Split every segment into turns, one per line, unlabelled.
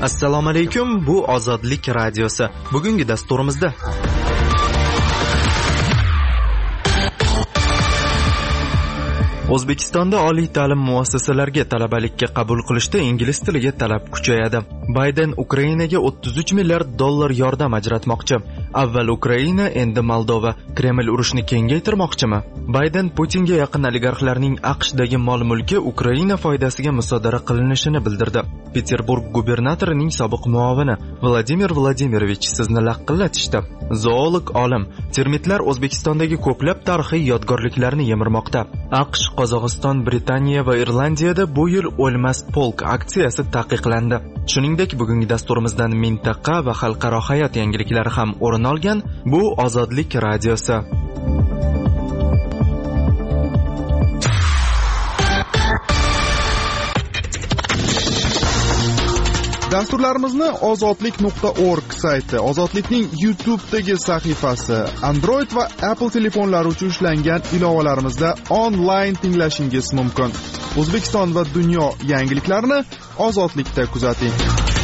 Assalomu alaykum, bu Ozodlik radiosi. Bugungi dasturimizda O'zbekistonda oliy ta'lim muassasalariga talabalikka qabul qilishda ingliz tiliga talab kuchayadi. Bayden Ukrainaga $33 milliard yordam ajratmoqchi. Avval Ukraina, endi Moldova. Kreml urushni kengaytirmoqchimi? Bayden Putinga yaqin oligarxlarning AQShdagi mol-mulki Ukraina foydasiga musodara qilinishini bildirdi. Peterburg gubernatorining sobiq muovini Vladimir Vladimirovich sizni laqillatishdi. Zoolog olim: termitlar O'zbekistondagi ko'plab tarixiy yodgorliklarni yemirmoqda. AQSh, Qozog'iston, Britaniya va Irlandiyada bu yil o'lmas polk aksiyasi taqiqlandi. Shuningdek, bugungi dasturimizdan mintaqa va xalqaro hayot yangiliklari ham o'rin olgan. Bu Ozodlik radiosi.
Dasturlarimizni ozodlik.org sayti, Ozodlikning YouTube'dagi sahifasi, Android va Apple telefonlari uchun ishlangan ilovalarimizda onlayn tinglashingiz mumkin. O'zbekiston va dunyo yangiliklarini Ozodlikda kuzating.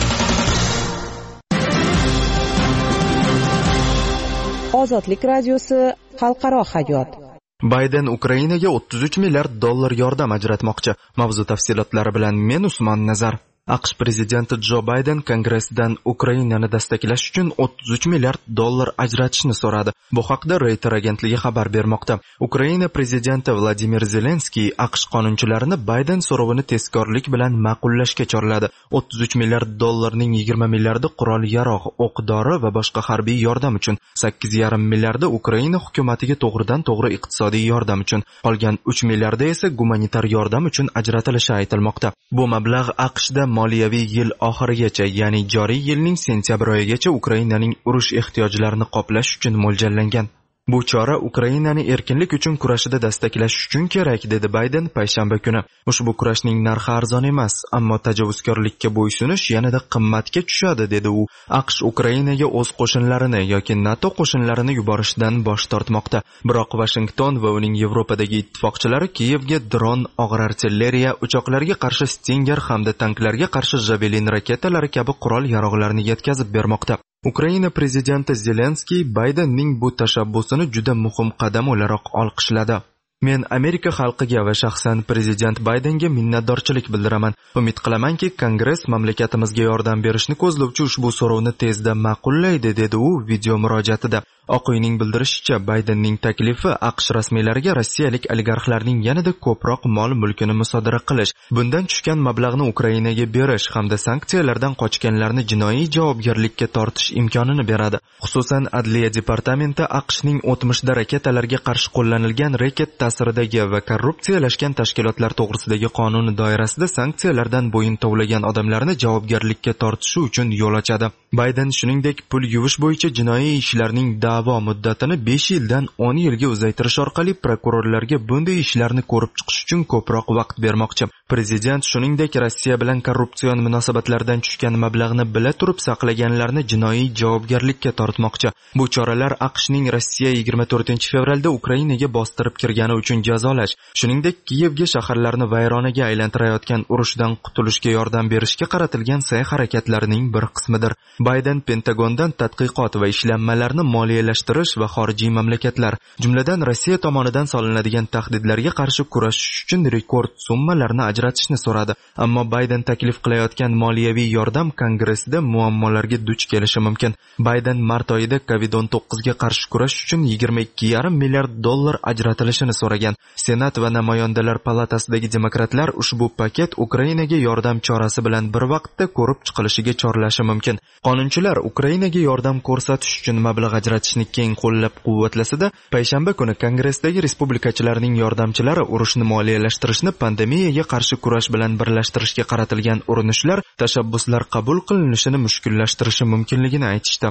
Ozodlik radiosi, xalqaro hayot.
Bayden Ukrainaga $33 milliard yordam ajratmoqchi. Mavzu tafsilotlari bilan men Usmon Nazar. AQSh prezidenti Jo Bayden Kongressdan Ukrainani destaklash uchun $33 milliard ajratishni so'radi. Bu haqda Reuters agentligi xabar bermoqda. Ukraina prezidenti Vladimir Zelenskiy AQSh qonunchilarini Bayden so'rovini tezkorlik bilan ma'qullashga chorladi. $33 milliard ning 20 milliardi qurol-yarog', o'q-dori va boshqa harbiy yordam uchun, 8,5 milliardi Ukraina hukumatiga to'g'ridan-to'g'ri iqtisodiy yordam uchun, qolgan 3 milliardi esa gumanitar yordam uchun ajratilishi aytilmoqda. Bu mablag' AQShda moliyaviy yil oxirigacha, ya'ni joriy yilning sentyabr oyigacha Ukrainaning urush ehtiyojlarini qoplash uchun mo'ljallangan. Bu chora Ukrainani erkinlik uchun kurashida destaklash uchun kerak, dedi Bayden payshanba kuni. Ushbu kurashning narxi arzon emas, ammo tajovuzkorlikka bo'ysunish yanada qimmatga tushadi, dedi u. AQSh Ukrainaga o'z qo'shinlarini yoki NATO qo'shinlarini yuborishdan bosh tortmoqda. Biroq Washington va uning Yevropadagi ittifoqchilari Kiyevga dron, og'ir artilleriya, uchoqlarga qarshi Stinger hamda tanklarga qarshi Javelin raketalari kabi qurol-yarog'larni yetkazib bermoqda. Ukraina prezidenti Zelenskiy Baydenning bu tashabbusini juda muhim qadam o'laroq olqishladi. Men Amerika xalqiga va shaxsan prezident Baydenga minnatdorchilik bildiraman. Umid qilamanki, Kongress mamlakatimizga yordam berishni ko'zlovchi ushbu so'rovni tezda ma'qullaydi, dedi u video murojaatida. Oq uyning bildirishicha, Baydenning taklifi AQSh rasmiylariga rossiyalik oligarxlarning yanada ko'proq mol-mulkini musodara qilish, bundan tushgan mablag'ni Ukrainaga berish hamda sanksiyalardan qochganlarni jinoiy javobgarlikka tortish imkonini beradi. Xususan, Adliya departamenti AQShning o'tmishda raketalarga qarshi qo'llanilgan reket ta'siridagi va korrupsiyalashgan tashkilotlar to'g'risidagi qonuni doirasida sanksiyalardan bo'yin tovlagan odamlarni javobgarlikka tortishi uchun yo'l ochadi. Bayden shuningdek pul yuvish bo'yicha jinoiy ishlarning da'vo muddatini 5 yildan 10 yilga uzaytirish orqali prokurorlarga bunday ishlarni ko'rib chiqish uchun ko'proq vaqt bermoqchi. Prezident shuningdek Rossiya bilan korrupsion munosabatlardan tushgan mablag'ni bila turib saqlaganlarni jinoiy javobgarlikka tortmoqchi. Bu choralar AQShning Rossiya 24-fevralda Ukrainaga bostirib kirgani uchun jazolash, shuningdek Kiyevga shaharlarni vayronaga aylantirayotgan urushdan qutulishga yordam berishga qaratilgan sa'y-harakatlarining bir qismidir. Bayden Pentagondan tadqiqot va ishlanmalarni moliyalashtirish va xorijiy mamlakatlar, jumladan Rossiya tomonidan solinadigan tahdidlarga qarshi kurashish uchun rekord summalarni ajratishni so'radi. Ammo Bayden taklif qilayotgan moliyaviy yordam Kongressda muammolarga duch kelishi mumkin. Bayden mart oyida COVID-19 ga qarshi kurash uchun $22,5 milliard ajratilishini so'ragan. Senat va namoyandalar palatasidagi demokratlar ushbu paket Ukrainaga yordam chorasi bilan bir vaqtda ko'rib chiqilishiga chorlashi mumkin. Qonunchilar Ukrainaga yordam ko'rsatish uchun mablag' ajratishni keng qo'llab-quvvatlasa-da, payshanba kuni Kongressdagi respublikachilarning yordamchilari urushni moliyalashtirishni pandemiyaga qarshi kurash bilan birlashtirishga qaratilgan urinishlar, tashabbuslar qabul qilinishini mushkullashtirishi mumkinligini aytishdi.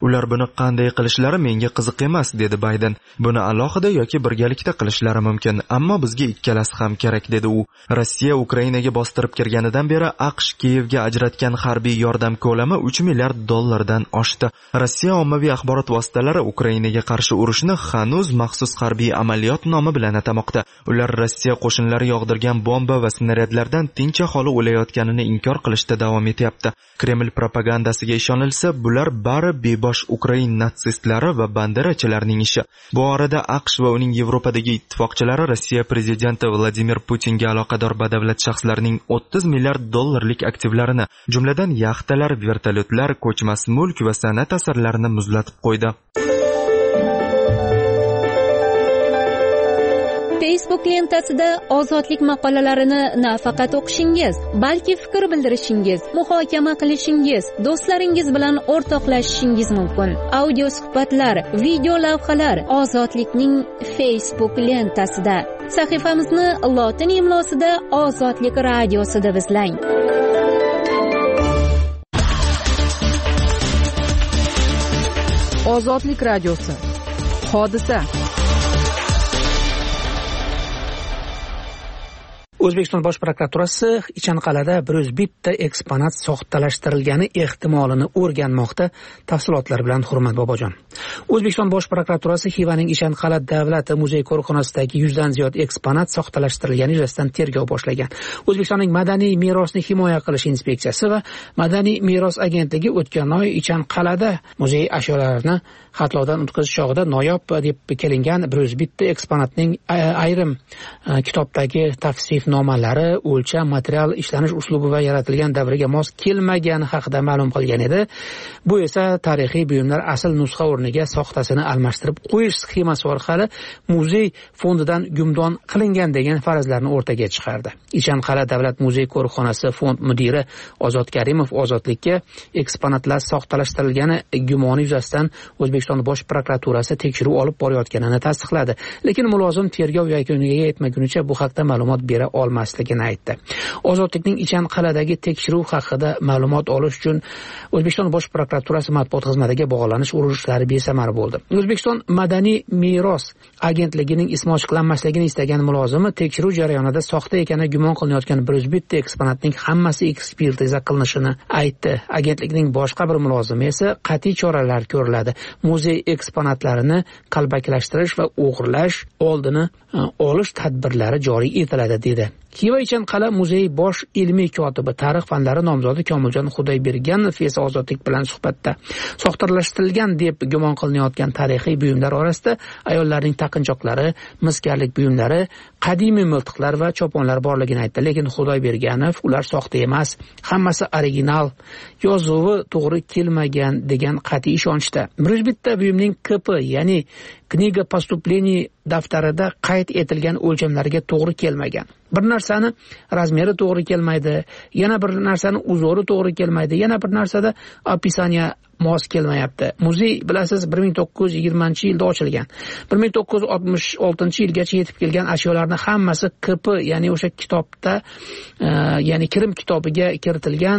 Ular buni qanday qilishlari menga qiziq emas, dedi Bayden. Buni alohida yoki birgalikda qilishlari mumkin, ammo bizga ikkalasi ham kerak, dedi u. Rossiya Ukrainaga bostirib kirganidan beri AQSh Kiyevga ajratgan harbiy yordam ko'lami $3 milliard dan oshdi. Rossiya ommaviy axborot vositalari Ukrainaga qarshi urushni hanuz maxsus harbiy amaliyot nomi bilan atamoqda. Ular Rossiya qo'shinlari yog'dirgan bomba va snaryadlardan tinch aholi o'layotganini inkor qilishda davom etyapti. Kreml propagandasiga ishonilsa, bular bari bebosh Ukrain natsistlari va banderachilarning ishi. Bu orada AQSh va uning Yevropadagi ittifoqchilari Rossiya prezidenti Vladimir Putinga aloqador badavlat shaxslarning $30 milliard aktivlarini, jumladan yaxtalar, vertolyotlar, ko'chmas mulk va san'at asarlarini muzlatib qo'ydi.
Facebook lentasida ozodlik maqolalarini nafaqat o'qishingiz, balki fikr bildirishingiz, muhokama qilishingiz, do'stlaringiz bilan o'rtoqlashishingiz mumkin. Audio suhbatlar, video lavhalar Ozodlikning Facebook lentasida. Sahifamizni lotin imlosida Ozodlik radiosi deb izlang.
Ozodlik radiosi. Hodisa.
O'zbekiston Bosh prokuraturasi Ichanqal'ada 101 eksponat soxtalashtirilgani ehtimolini o'rganmoqda. Tafsilotlar bilan Hurmat Bobojon. O'zbekiston Bosh prokuraturasi Xivaning Ichanqal'a davlat muzey qo'riqxonasidagi 100 dan ziyod eksponat soxtalashtirilgani yuzasidan tergov boshlagan. O'zbekistonning Madaniy merosni himoya qilish inspeksiyasi va Madaniy meros agentligi o'tgan oy Ichanqal'ada muzey ashyolarini xatlovdan o'tkazish chog'ida noyob deb kelingan 101 eksponatning ayrim kitobdagi tavsif nomalari, o'lcham, material ishlanish uslubi va yaratilgan davriga mos kelmagani haqida ma'lum qilgan edi. Bu esa tarixiy buyumlar asl nusxa o'rniga soxtasini almashtirib qo'yish sxemasi orqali muzey fondidan gumdon qilingan degan farazlarni o'rtaga chiqardi. Ichanqal'a davlat muzey qo'riqxonasi fond mudiri Ozod Karimov Ozodlikka eksponatlar soxtalashtirilgani gumoni yuzasidan O'zbekiston Bosh prokuraturasi tekshiruv olib borayotganini tasdiqladi. Lekin mulozim tergov yakuniga yetmagunicha bu haqda ma'lumot bera olmasligini aytdi. Ozodlikning Ichanqal'adagi tekshiruv haqida ma'lumot olish uchun O'zbekiston Bosh prokuraturasi matbuot xizmatiga bog'lanish urunishlari besamar bo'ldi. O'zbekiston Madaniy meros agentligining ismi ochiqlanmasligini istagan mulozimi tekshiruv jarayonida soxta ekani gumon qilinayotgan 101 eksponatning hammasi ekspertiza qilinishini aytdi. Agentlikning boshqa bir mulozimi esa qat'iy choralar ko'riladi. Muzey eksponatlarini qalbakilashtirish va o'g'irlash oldini olish tadbirlari joriy etiladi dedi. Xiva Ichanqal'a muzey bosh ilmiy kotibi, tarix fanlari nomzodi Komiljon Xudoyberganov esa Ozodlik bilan suhbatda soxtalashtirilgan deb gumon qilinayotgan tarixiy buyumlar orasida ayollarning taqinchoqlari, miskarlik buyumlari, qadimiy miltiqlar va choponlar borligini aytdi. Lekin Xudoyberganov ular soxta emas, hammasi original, yozuvi to'g'ri kelmagan degan qat'iy ishonchda. 101 buyumning KP, ya'ni Kniga поступлений daftarida qayd etilgan o'lchamlarga to'g'ri kelmagan. Bir narsani razmeri to'g'ri kelmaydi, yana bir narsani uzori to'g'ri kelmaydi, yana bir narsada opisaniya mos kelmayapti. Muzey bilasiz 1920-yilda ochilgan. 1966-yilgacha yetib kelgan ashyolarning hammasi KP, ya'ni o'sha kitobda, ya'ni kirim kitobiga kiritilgan.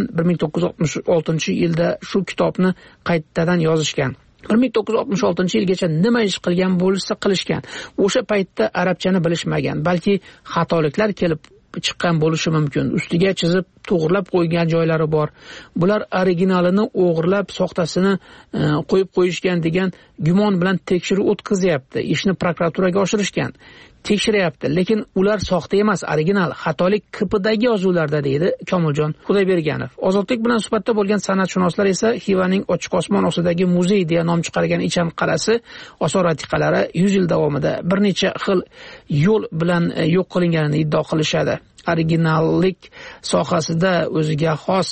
1966-yilda shu kitobni qaytadan yozishgan. 1966-yilgacha nima ish qilgan bo'lsa qilishgan. O'sha paytda arabchani bilishmagan, balki xatoliklar kelib chiqqan bo'lishi mumkin. Ustiga chizib to'g'rilab qo'ygan joylari bor. Bular originalini o'g'irlab soxtasini qo'yib qo'yishgan degan gumon bilan tekshiruv o'tkazyapti. Ishni prokuraturaga oshirishgan. Tekshiryapti, lekin ular soxta emas, original, xatolik KPdagi yozuvlarda deydi Komiljon Xudoyberganov. Ozodlik bilan suhbatda bo'lgan san'atshunoslar esa Xivaning ochiq osmon ostidagi muzey deya nom chiqargan Ichanqal'asi osor atiqalari 100 yil davomida bir necha xil yo'l bilan yo'q qilinganini iddao qilishadi. Originallik sohasida o'ziga xos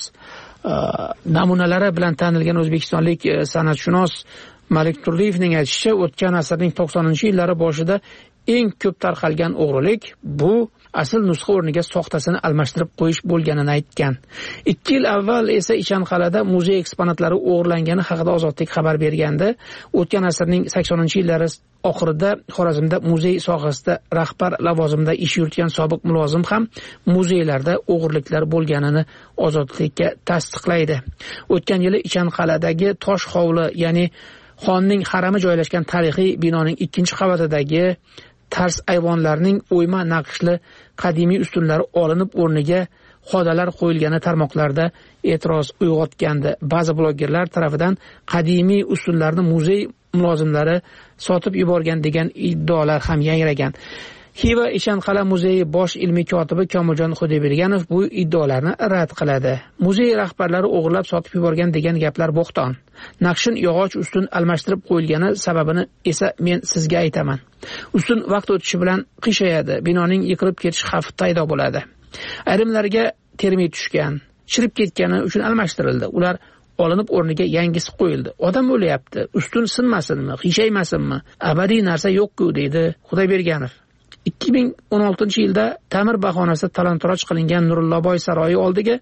namunalari bilan tanilgan o'zbekistonlik san'atshunos Malik Turdiyevning aytishicha, o'tgan asrning 90-yillari boshida eng ko'p tarqalgan o'g'rilik bu asl nusxa o'rniga soxtasini almashtirib qo'yish bo'lganini aytgan. 2 yil avval esa Ichanqal'ada muzey eksponatlari o'g'irlangani haqida Ozodlik xabar bergandi. O'tgan asrning 80-yillari oxirida Xorazmda muzey sohasida rahbar lavozimida ish yuritgan sobiq mulozim ham muzeylarda o'g'irliklar bo'lganini Ozodlikka tasdiqlaydi. O'tgan yili Ichanqal'dagi tosh hovli, ya'ni xonning harami joylashgan tarixiy binoning 2-qavatidagi tars ayvonlarning o'yma naqshli qadimiy ustunlari olinib o'rniga xodalar qo'yilgani tarmoqlarda e'tiroz uyg'otgandi. Ba'zi blogerlar tomonidan qadimiy ustunlarni muzey mulozimlari sotib yuborgan degan iddaolar ham yangragan. Xiva Ichanqal'a muzeyi bosh ilmiy kotibi Komiljon Xudoyberganov bu iddaolarni rad qiladi. Muzey rahbarlari o'g'irlab sotib yuborgan degan gaplar bo'xton. Naqshin yog'och ustun almashtirib qo'yilgani sababini esa men sizga aytaman. Ustun vaqt o'tishi bilan qiyshayadi, binoning yiqilib ketish xavfi paydo bo'ladi. Ayrimlarga termit tushgan, chirib ketgani uchun almashtirildi. Ular olinib o'rniga yangisi qo'yildi. Odam o'lyapti, ustun sinmasinmi, qiyshaymasinmi? Abadiy narsa yo'q-ku, deydi Xudoyberganov. 2016-yilda ta'mir bahonasida talon-toroj qilingan Nurillaboy saroyi oldiga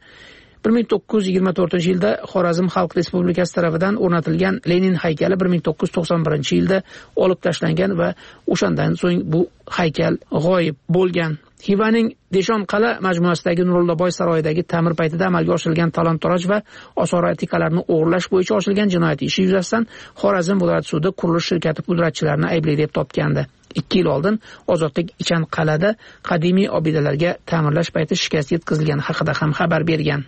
1924-yilda Xorazm Xalq Respublikasi tomonidan o'rnatilgan Lenin haykali 1991-yilda olib tashlangan va o'shandan so'ng bu haykal g'oyib bo'lgan. Xivaning Deshonqal'a majmuasidagi Nurillaboy saroyidagi ta'mir paytida amalga oshirilgan talon-toroj va osora atikalarni o'g'irlash bo'yicha ochilgan jinoyat ishi yuzasidan Xorazm viloyat sudi qurilish shirkati pudratchilarini aybli deb topgandi. 2 yil oldin Ozodlik Ichanqal'da qadimiy obidalarga ta'mirlash payti shikast yetkazilgani haqida ham xabar bergan.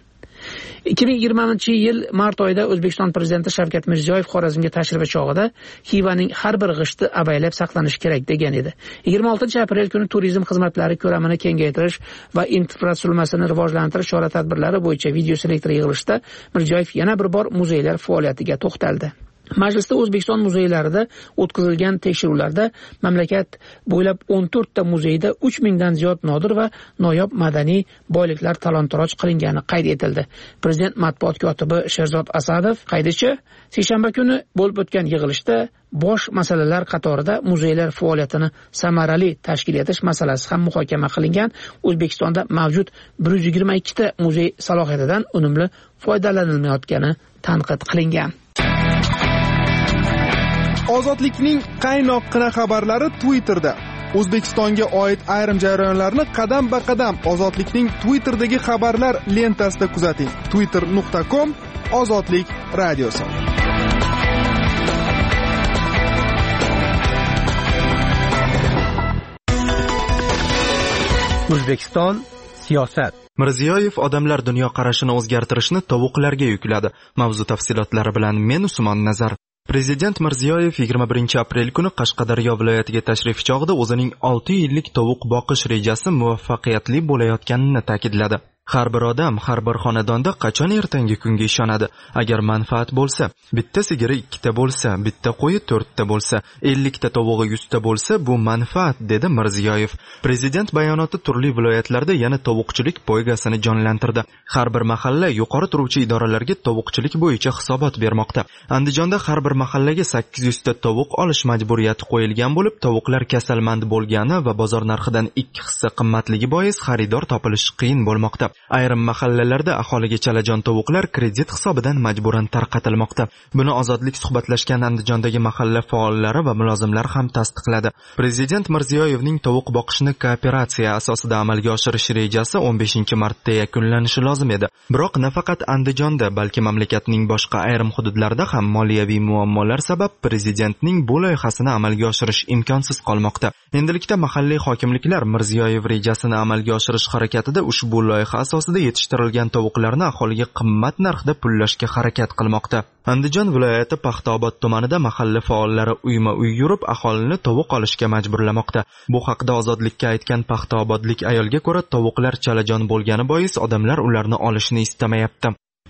2020-yil mart oyida O'zbekiston prezidenti Shavkat Mirziyoyev Xorazmga tashrifi chog'ida Xivaning har bir g'ishti avaylab saqlanishi kerak degan edi. 26-aprel kuni turizm xizmatlari ko'lamini kengaytirish va infratuzilmasini rivojlantirish chora-tadbirlari bo'yicha video selektor yig'ilishida Mirziyoyev yana bir bor muzeylar faoliyatiga to'xtaldi. Majlisda O'zbekiston muzeylarida o'tkazilgan tekshiruvlarda mamlakat bo'ylab 14 ta muzeyda 3000 dan ziyod nodir va noyob madaniy boyliklar talon-toroj qilingani qayd etildi. Prezident matbuot kotibi Sherzod Asadov qaydicha seshanba kuni bo'lib o'tgan yig'ilishda bosh masalalar qatorida muzeylar faoliyatini samarali tashkil etish masalasi ham muhokama qilingan. O'zbekistonda mavjud 122 ta muzey salohiyatidan unumli foydalanilmayotgani tanqid qilingan.
Ozodlikning qaynoqqina xabarlari Twitterda. O'zbekistonga oid ayrim jarayonlarni qadam-ba-qadam Ozodlikning Twitterdagi xabarlar lentasida kuzating. twitter.com/ozodlik radiosi.
O'zbekiston siyosat.
Mirziyoyev odamlar dunyoqarashini o'zgartirishni tovuqlarga yukladi. Mavzu tafsilotlari bilan men Usmon Nazar. Prezident Mirziyoyev 21-aprel kuni Qashqadaryo viloyatiga tashrif chog'ida o'zining 6 yillik tovuq boqish rejasi muvaffaqiyatli bo'layotganini ta'kidladi. Har bir odam, har bir xonadonda qachon ertangi kunga ishonadi? Agar manfaat bo'lsa, bitta sigiri 2 ta bo'lsa, bitta qo'yi 4 ta bo'lsa, 50 ta tovug'i 100 ta bo'lsa, bu manfaat, dedi Mirziyoyev. Prezident bayonoti turli viloyatlarda yana tovuqchilik poygasini jonlantirdi. Har bir mahalla yuqori turuvchi idoralarga tovuqchilik bo'yicha hisobot bermoqda. Andijonda har bir mahallaga 800 ta tovuq olish majburiyati qo'yilgan bo'lib, tovuqlar kasalmand bo'lgani va bozor narxidan 2 hissa qimmatligi bois xaridor topilish qiyin bo'lmoqda. Ayrim mahallalarda aholiga chalajon tovuqlar kredit hisobidan majburan tarqatilmoqda. Buni Ozodlik suhbatlashgan Andijondagi mahalla faollari va mulozimlar ham tasdiqladi. Prezident Mirziyoyevning tovuq boqishni kooperatsiya asosida amalga oshirish rejasi 15-martda yakunlanishi lozim edi. Biroq nafaqat Andijonda, balki mamlakatning boshqa ayrim hududlarida ham moliyaviy muammolar sabab prezidentning bu loyihasini amalga oshirish imkonsiz qolmoqda. Endilikda mahalliy hokimliklar Mirziyoyev rejasini amalga oshirish harakatida ushbu loyiha asosida yetishtirilgan tovuqlarni aholiga qimmat narxda pullashga harakat qilmoqda. Andijon viloyati Paxtaobod tumanida mahalla faollari uyma-uy yurib aholini tovuq olishga majburlamoqda. Bu haqda Ozodlikka aytgan paxtaobodlik ayolga ko'ra, tovuqlar chalajon bo'lgani bois odamlar ularni olishni istamayapti.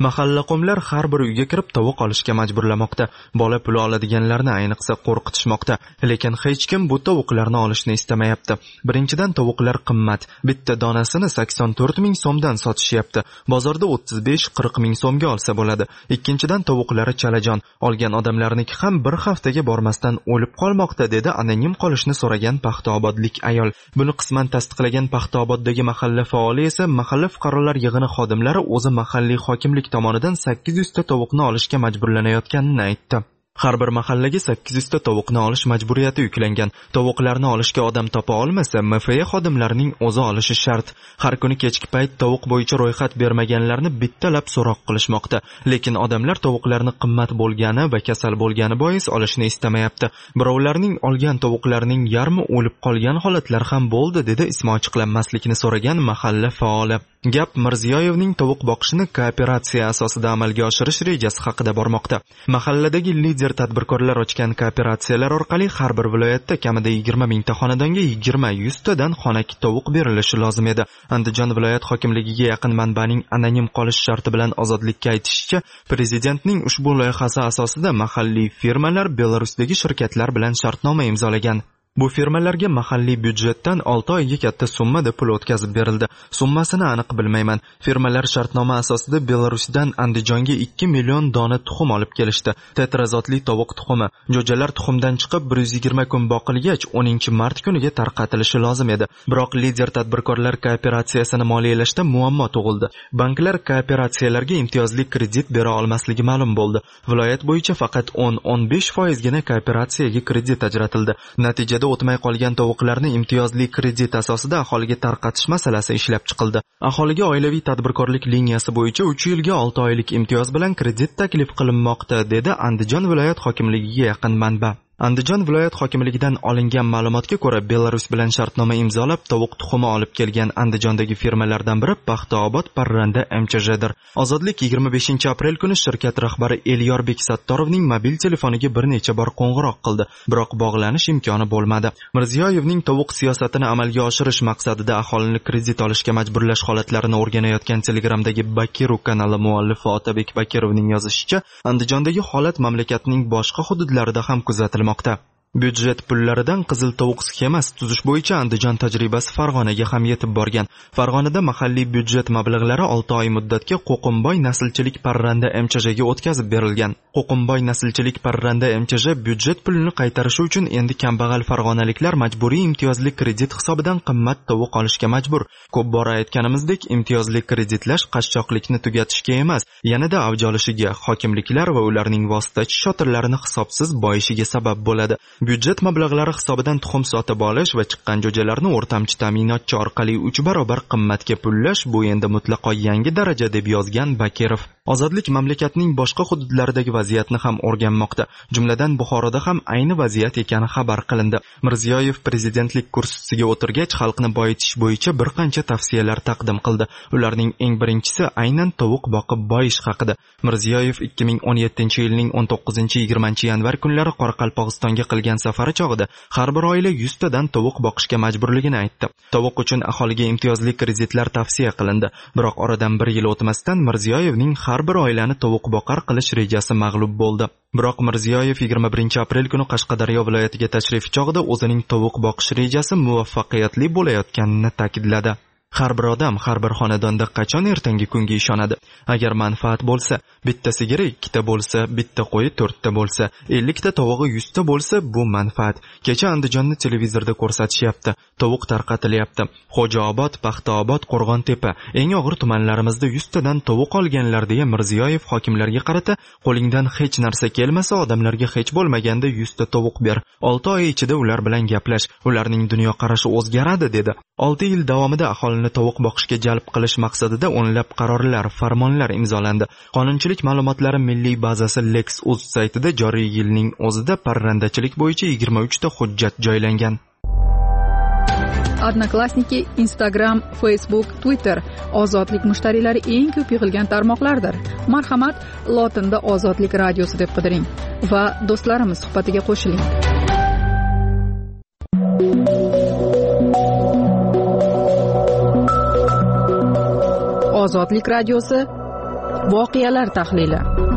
Mahalla qomlar har bir uyga kirib tovuq olishga majburlamoqda. Bola puli oladiganlarni ayniqsa qo'rqitishmoqda. Lekin hech kim bu tovuqlarni olishni istamayapti. Birinchidan tovuqlar qimmat. Bitta donasini 84 ming so'mdan sotishyapti. Bozorda 35-40 ming so'mga olsa bo'ladi. Ikkinchidan tovuqlari chalajon. Olgan odamlarniki ham bir haftaga bormasdan o'lib qolmoqda, dedi anonim qolishni so'ragan Paxtaobodlik ayol. Buni qisman tasdiqlagan Paxtaoboddagi mahalla faoli esa mahalla fuqarolar yig'ini xodimlari o'zi mahalliy hokimlik tomonidan 800 ta tovuqni olishga majburlanayotganini aytdi. Har bir mahallaga 800 ta tovuqni olish majburiyati yuklangan. Tovuqlarni olishga odam topa olmasa, MFA xodimlarining o'zi olishi shart. Har kuni kechki payt tovuq bo'yicha ro'yxat bermaganlarni bittalab so'roq qilishmoqda. Lekin odamlar tovuqlarni qimmat bo'lgani va kasal bo'lgani bois olishni istamayapti. Birovlarning olgan tovuqlarning yarmi o'lib qolgan holatlar ham bo'ldi, dedi ismi ochiqlanmaslikni so'ragan mahalla faoli. Gap Mirziyoyevning tovuq boqishni kooperatsiya asosida amalga oshirish rejasi haqida bormoqda. Mahalladagi lider tadbirkorlar ochgan kooperatsiyalar orqali har bir viloyatda kamida 20 mingta xonadonga 20-100 tadan xonaki tovuq berilishi lozim edi. Andijon viloyat hokimligiga yaqin manbaning anonim qolish sharti bilan Ozodlikka aytishicha, prezidentning ushbu loyihasi asosida mahalliy firmalar Belarusdagi shirkatlar bilan shartnoma imzolagan. Bu firmalarga mahalliy byudjetdan 6 oyga katta summada pul o'tkazib berildi. Summasini aniq bilmayman. Firmalar shartnoma asosida Belarusdan Andijonga 2 million dona tuxum olib kelishdi. Tetrazotli tovuq tuxumi. Jo'jalar tuxumdan chiqib 120 kun boqilgach 10-mart kuniga tarqatilishi lozim edi. Biroq lider tadbirkorlar kooperatsiyasini moliyalashda muammo tug'ildi. Banklar kooperatsiyalarga imtiyozli kredit bera olmasligi ma'lum bo'ldi. Viloyat bo'yicha faqat 10-15% gina kooperatsiyaga kredit ajratildi. Natijada o'tmay qolgan tovuqlarni imtiyozli kredit asosida aholiga tarqatish masalasi ishlab chiqildi. Aholiga oilaviy tadbirkorlik liniyasi bo'yicha 3 yilga 6 oylik imtiyoz bilan kredit taklif qilinmoqda, dedi Andijon viloyat hokimligiga yaqin manba. Andijon viloyat hokimligidan olingan ma'lumotga ko'ra, Belarus bilan shartnoma imzolab tovuq tuxumi olib kelgan Andijondagi firmalardan biri Paxtaobod Parranda MCJdir. Ozodlik 25-aprel kuni shirkat rahbari Elyorbek Sattorovning mobil telefoniga bir necha bor qo'ng'iroq qildi, biroq bog'lanish imkoni bo'lmadi. Mirziyoyevning tovuq siyosatini amalga oshirish maqsadida aholini kredit olishga majburlash holatlarini o'rganayotgan Telegramdagi Bakiru kanali muallifi Otabek Bakirovning yozishicha, Andijondagi holat mamlakatning boshqa hududlarida ham kuzatilmoqda. Byudjet pullaridan qizil tovuq sxemasi tuzish bo'yicha Andijon tajribasi Farg'onaga ham yetib borgan. Farg'onada mahalliy byudjet mablag'lari 6 oy muddatga Qo'qimboy naslchilik Parranda MCJga o'tkazib berilgan. Qo'qimboy naslchilik Parranda MCJ byudjet pulini qaytarishi uchun endi kambag'al farg'onaliklar majburiy imtiyozli kredit hisobidan qimmat tovuq olishga majbur. Ko'p bora aytganimizdek, imtiyozli kreditlash qashshoqlikni tugatishga emas, yanada avj olishiga, hokimliklar va ularning vositachi shotirlarini hisobsiz boyishiga sabab bo'ladi. Byudjet mablag'lari hisobidan tuxum sotib olish va chiqqan jo'jalarni o'rtamchi ta'minotchi orqali 3 barobar qimmatga pullash bu endi mutlaqo yangi daraja, deb yozgan Bakirov. Ozodlik mamlakatning boshqa hududlaridagi vaziyatni ham o'rganmoqda. Jumladan Buxoroda ham ayni vaziyat ekani xabar qilindi. Mirziyoyev prezidentlik kursisiga o'tirgach, xalqni boyitish bo'yicha bir qancha tavsiyalar taqdim qildi. Ularning eng birinchisi aynan tovuq boqib boyish haqida. Mirziyoyev 2017-yilning 19-20 yanvar kunlari Qoraqalpog'istonga qilgan safari chog'ida har bir oila 100 tadan tovuq boqishga majburligini aytdi. Tovuq uchun aholiga imtiyozli kreditlar tavsiya qilindi. Biroq oradan 1 yil o'tmasdan Mirziyoyevning har bir oilani tovuq boqar qilish rejasi mag'lub bo'ldi. Biroq Mirziyoyev 21-aprel kuni Qashqadaryo viloyatiga tashrif chog'ida o'zining tovuq boqish rejasi muvaffaqiyatli bo'layotganini ta'kidladi. Har bir odam, har bir xonadonda qachon ertangi kunga ishonadi? Agar manfaat bo'lsa, bitta sigiri 2 ta bo'lsa, bitta qo'yi 4 ta bo'lsa, 50 ta tovug'i 100 ta bo'lsa, bu manfaat. Kecha Andijonni televizorda ko'rsatishyapti. Tovuq tarqatilyapti. Xo'jaobod, Paxtaobod, Qo'rg'ontepa, eng og'ir tumanlarimizda 100 tadan tovuq olganlar, deya Mirziyoyev hokimlarga qarata, qo'lingdan hech narsa kelmasa, odamlarga hech bo'lmaganda 100 ta tovuq ber. 6 oy ichida ular bilan gaplash, ularning dunyoqarashi o'zgaradi, dedi. 6 yil davomida aholini tovuq boqishga jalb qilish maqsadida o'nlab qarorlar, farmonlar imzolandi. Qonunchilik ma'lumotlari milliy bazasi Lex.uz saytida joriy yilning o'zida parrandachilik bo'yicha 23 ta hujjat joylangan.
Odnoklassniki, Instagram, Facebook, Twitter ozodlik mushtariylari eng ko'p yig'ilgan tarmoqlardir. Marhamat, lotinda Ozodlik radiosi deb qidiring va do'stlarimiz suhbatiga qo'shiling. Ozodlik radiosi Voqealar tahlili.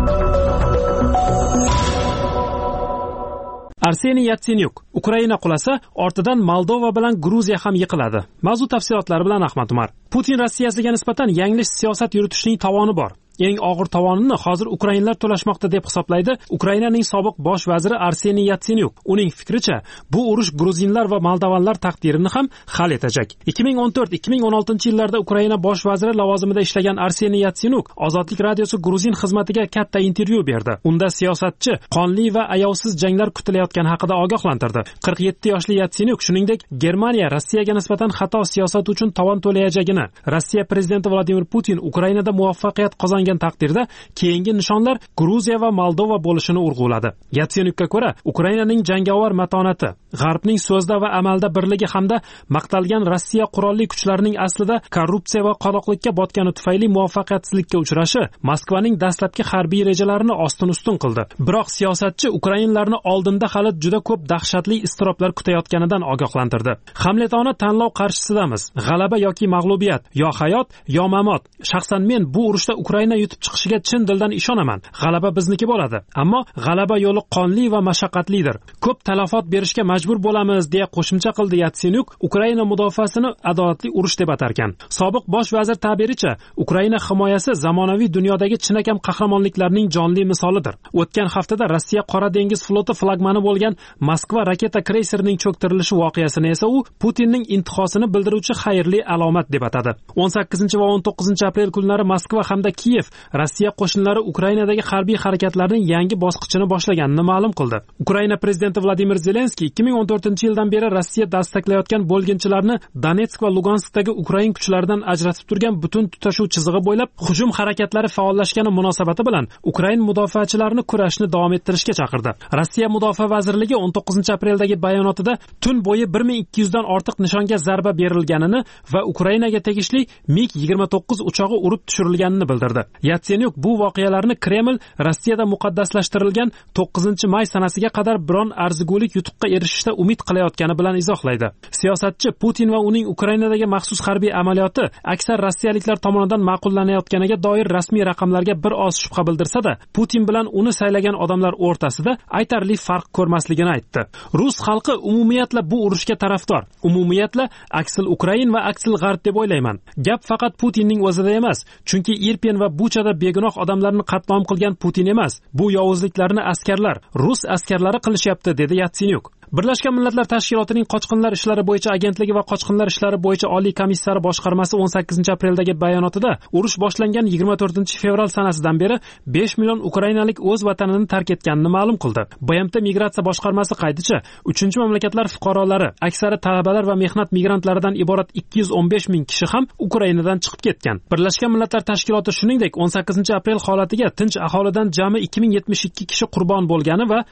Arseniy Yatsenyuk: Ukraina qulasa, ortidan Moldova bilan Gruziya ham yiqiladi. Mavzu tafsilotlari bilan Ahmad Umar. Putin Rossiyasiga nisbatan yanglish siyosat yuritishning tovoni bor. Eng og'ir tovonini hozir ukrainlar to'lashmoqda deb hisoblaydi Ukrainaning sobiq bosh vaziri Arseniy Yatsenyuk. Uning fikricha, bu urush gruzinlar va moldovanlar taqdirini ham hal etacak. 2014-2016 yillarda Ukraina bosh vaziri lavozimida ishlagan Arseniy Yatsenyuk Ozodlik radiosi Gruzin xizmatiga katta intervyu berdi. Unda siyosatchi qonli va ayovsiz janglar kutilayotgani haqida ogohlantirdi. 47 yoshli Yatsenyuk shuningdek Germaniya Rossiyaga nisbatan xato siyosat uchun tovon to'layajagini, Rossiya prezidenti Vladimir Putin Ukrainada muvaffaqiyat qozongan taqdirda keyingi nishonlar Gruziya va Moldova bo'lishini urg'uladi. Yatsenyukka ko'ra, Ukrainaning jangovar matonati, G'arbning so'zda va amalda birligi hamda maqtalgan Rossiya qurolli kuchlarining aslida korrupsiya va qoloqlikka botgani tufayli muvaffaqiyatsizlikka uchrashi Moskvaning dastlabki harbiy rejalarini ostin-ustun qildi. Biroq siyosatchi ukrainlarni oldinda hali juda ko'p dahshatli iztiroblar kutayotganidan ogohlantirdi. Hamletona tanlov qarshisidamiz. G'alaba yoki mag'lubiyat, yo hayot, yo mamot. Shaxsan men bu urushda Ukraina yutib chiqishiga chin dildan ishonaman. G'alaba bizniki bo'ladi. Ammo g'alaba yo'li qonli va mashaqqatlidir. Ko'p talafot berishga majbur bo'lamiz, deya qo'shimcha qildi Yatsenyuk. Ukraina mudofaasini adolatli urush deb atarkan. Sobiq bosh vazir ta'biricha, Ukraina himoyasi zamonaviy dunyodagi chinakam qahramonliklarning jonli misolidir. O'tgan haftada Rossiya Qora dengiz floti flagmani bo'lgan Moskva raketa kreyserining cho'ktirilishi voqeasini esa u Putinning intihosini bildiruvchi xayrli alomat deb atadi. 18 va 19 aprel kunlari Moskva hamda Kiyev Rossiya qo'shinlari Ukrainadagi harbiy harakatlarning yangi bosqichini boshlaganini ma'lum qildi. Ukraina prezidenti Vladimir Zelenskiy 2014-yildan beri Rossiya dastaklayotgan bo'lginchilarni Donetsk va Luganskdagi Ukrain kuchlaridan ajratib turgan butun tutashuv chizig'i bo'ylab hujum harakatlari faollashgani munosabati bilan Ukrain mudofaachilarini kurashni davom ettirishga chaqirdi. Rossiya mudofaa vazirligi 19 apreldagi bayonotida tun bo'yi 1200 dan ortiq nishonga zarba berilganini va Ukrainaga tegishli MiG-29 uchog'i urib tushirilganini bildirdi. Yatsenyuk bu voqealarni Kreml Rossiyada muqaddaslashtirilgan 9-may sanasiga qadar biron arzigulik yutuqqa erishishda umid qilayotgani bilan izohlaydi. Siyosatchi Putin va uning Ukrainadagi maxsus harbiy amaliyoti aksar rossiyaliklar tomonidan ma'qullanayotganiga doir rasmiy raqamlarga bir oz shubha bildirsa-da, Putin bilan uni saylagan odamlar o'rtasida aytarli farq ko'rmasligini aytdi. Rus xalqi umumiyatla bu urushga tarafdor. Umumiyatla aksil Ukrain va aksil G'arb deb o'ylayman. Gap faqat Putinning o'zida emas, chunki Irpin va Buchada begunoh odamlarni qatl qilgan Putin emas. Bu yovuzliklarni askarlar, rus askarlari qilishyapti, dedi Yatsenyuk. Birlashgan Millatlar Tashkilotining qochqinlar ishlari bo'yicha agentligi va qochqinlar ishlari bo'yicha oliy komissari boshqarmasi 18 apreldagi bayonotida urush boshlangan 24 fevral sanasidan beri 5 million ukrainalik o'z vatanini tark etganini ma'lum qildi. BMT migratsiya boshqarmasi qayticha 3-mamlakatlar fuqarolari, aksari talabalar va mehnat migrantlaridan iborat 215 ming kishi ham Ukrainadan chiqib ketgan. Birlashgan Millatlar Tashkiloti shuningdek 18 aprel holatiga tinch aholidan jami 2072 kishi qurbon bo'lgani va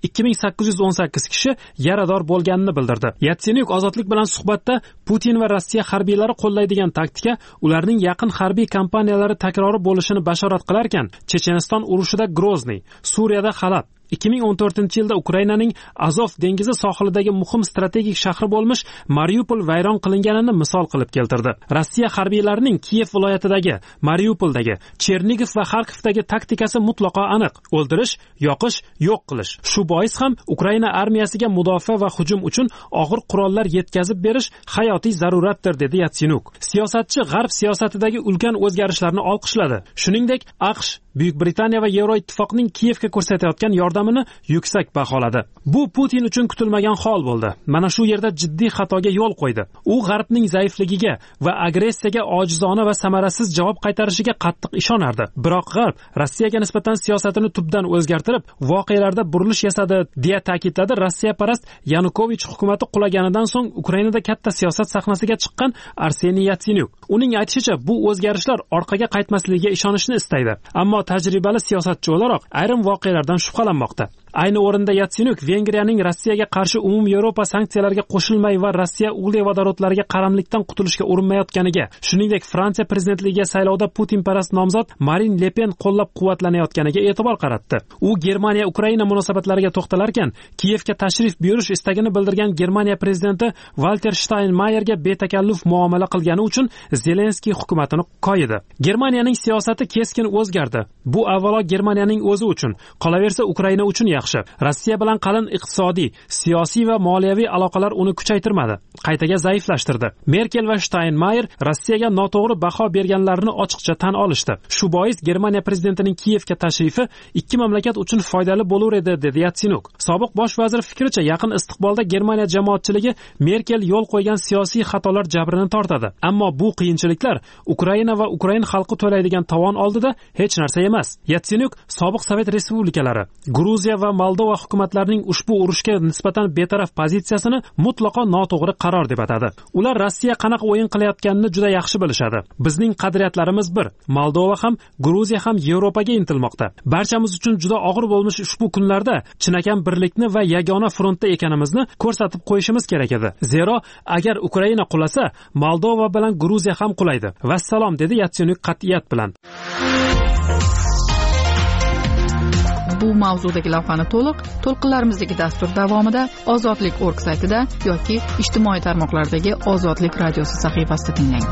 2818 kishi yarador bo'lganini bildirdi. Yatsenyuk Ozodlik bilan suhbatda Putin va Rossiya harbiylari qo'llaydigan taktika ularning yaqin harbiy kampaniyalari takrori bo'lishini bashorat qilarkan, Checheniston urushida Grozniy, Suriyada Halab, 2014-yilda Ukrainaning Azov dengizi sohilidagi muhim strategik shahri bo'lmish Mariupol vayron qilinganini misol qilib keltirdi. Rossiya harbiylarining Kiyev viloyatidagi, Mariupoldagi, Chernigov va Xarkovdagi taktikasi mutlaqo aniq: o'ldirish, yoqish, yo'q qilish. Shu bois ham Ukraina armiyasiga mudofaa va hujum uchun og'ir qurollar yetkazib berish hayotiy zaruratdir, dedi Yatsenyuk. Siyosatchi G'arb siyosatidagi ulkan o'zgarishlarni olqishladi. Shuningdek, AQSh, Buyuk Britaniya va Yevroittifoqning Kiyevga ko'rsatayotgan yordamini yuksak baholadi. Bu Putin uchun kutilmagan hol bo'ldi. Mana shu yerda jiddiy xatoga yo'l qo'ydi. U G'arbning zaifligiga va agressiyaga ojizona va samarasiz javob qaytarishiga qattiq ishonardi. Biroq G'arb Rossiyaga nisbatan siyosatini tubdan o'zgartirib, voqealarda burilish yasadi, deya ta'kidladi Rossiyaparast Yanukovich hukumati qulaganidan so'ng Ukrainada katta siyosat sahnasiga chiqqan Arseniy Yatsenyuk. Uning aytishicha, bu o'zgarishlar orqaga qaytmasligiga ishonishni istaydi. Ammo tajribali siyosatchi o'laroq ayrim voqealardan shubhalanmoqda. Ayni o'rinda Yatsenyuk Vengriyaning Rossiyaga qarshi umumyevropa sanksiyalariga qo'shilmay va Rossiya uglevodorodlariga qaramlikdan qutulishga urinmayotganiga, shuningdek Fransiya prezidentligiga saylovda Putin-parast nomzod Marin Le Pen qo'llab-quvvatlanayotganiga e'tibor qaratdi. U Germaniya-Ukraina munosabatlariga to'xtalarkan, Kiyevga tashrif buyurish istagini bildirgan Germaniya prezidenti Walter Steinmeierga betakalluf muomala qilgani uchun Zelenskiy hukumatini qo'ydi. Germaniyaning siyosati keskin o'zgardi. Bu avvalo Germaniyaning o'zi uchun, qolaversa Ukraina uchun yaxshi. Rossiya bilan qalin iqtisodiy, siyosiy va moliyaviy aloqalar uni kuchaytirmadi, qaytaga zaiflashtirdi. Merkel va Steinmeier Rossiyaga noto'g'ri baho berganlarini ochiqcha tan olishdi. Shu bois Germaniya prezidentining Kiyevga tashrifi ikki mamlakat uchun foydali bo'lar edi, dedi Yatsenyuk. Sobiq bosh vazir fikricha, yaqin istiqbolda Germaniya jamoatchiligi Merkel yo'l qo'ygan siyosiy xatolar jabrini tortadi. Ammo bu qiyinchiliklar Ukraina va Ukrain xalqi to'laydigan tovon oldida hech narsa emas. Yatsenyuk sobiq Sovet respublikalari, Gruziya va Moldova hukumatlarining ushbu urushga nisbatan betaraf pozitsiyasini mutlaqo noto'g'ri qaror deb atadi. Ular Rossiya qanaqa o'yin qilayotganini juda yaxshi bilishadi. Bizning qadriyatlarimiz bir. Moldova ham, Gruziya ham Yevropaga intilmoqda. Barchamiz uchun juda og'ir bo'lmish ushbu kunlarda chinakam birlikni va yagona frontda ekanimizni ko'rsatib qo'yishimiz kerak edi. Zero, agar Ukraina qulasa, Moldova bilan Gruziya ham qulaydi. Vassalom, dedi Yatsenyuk qat'iyat bilan.
Bu mavzudagi lavhani to'lqinlarimizdagi dastur davomida ozodlik.org saytida yoki ijtimoiy tarmoqlardagi Ozodlik radiosi sahifasida tinglang.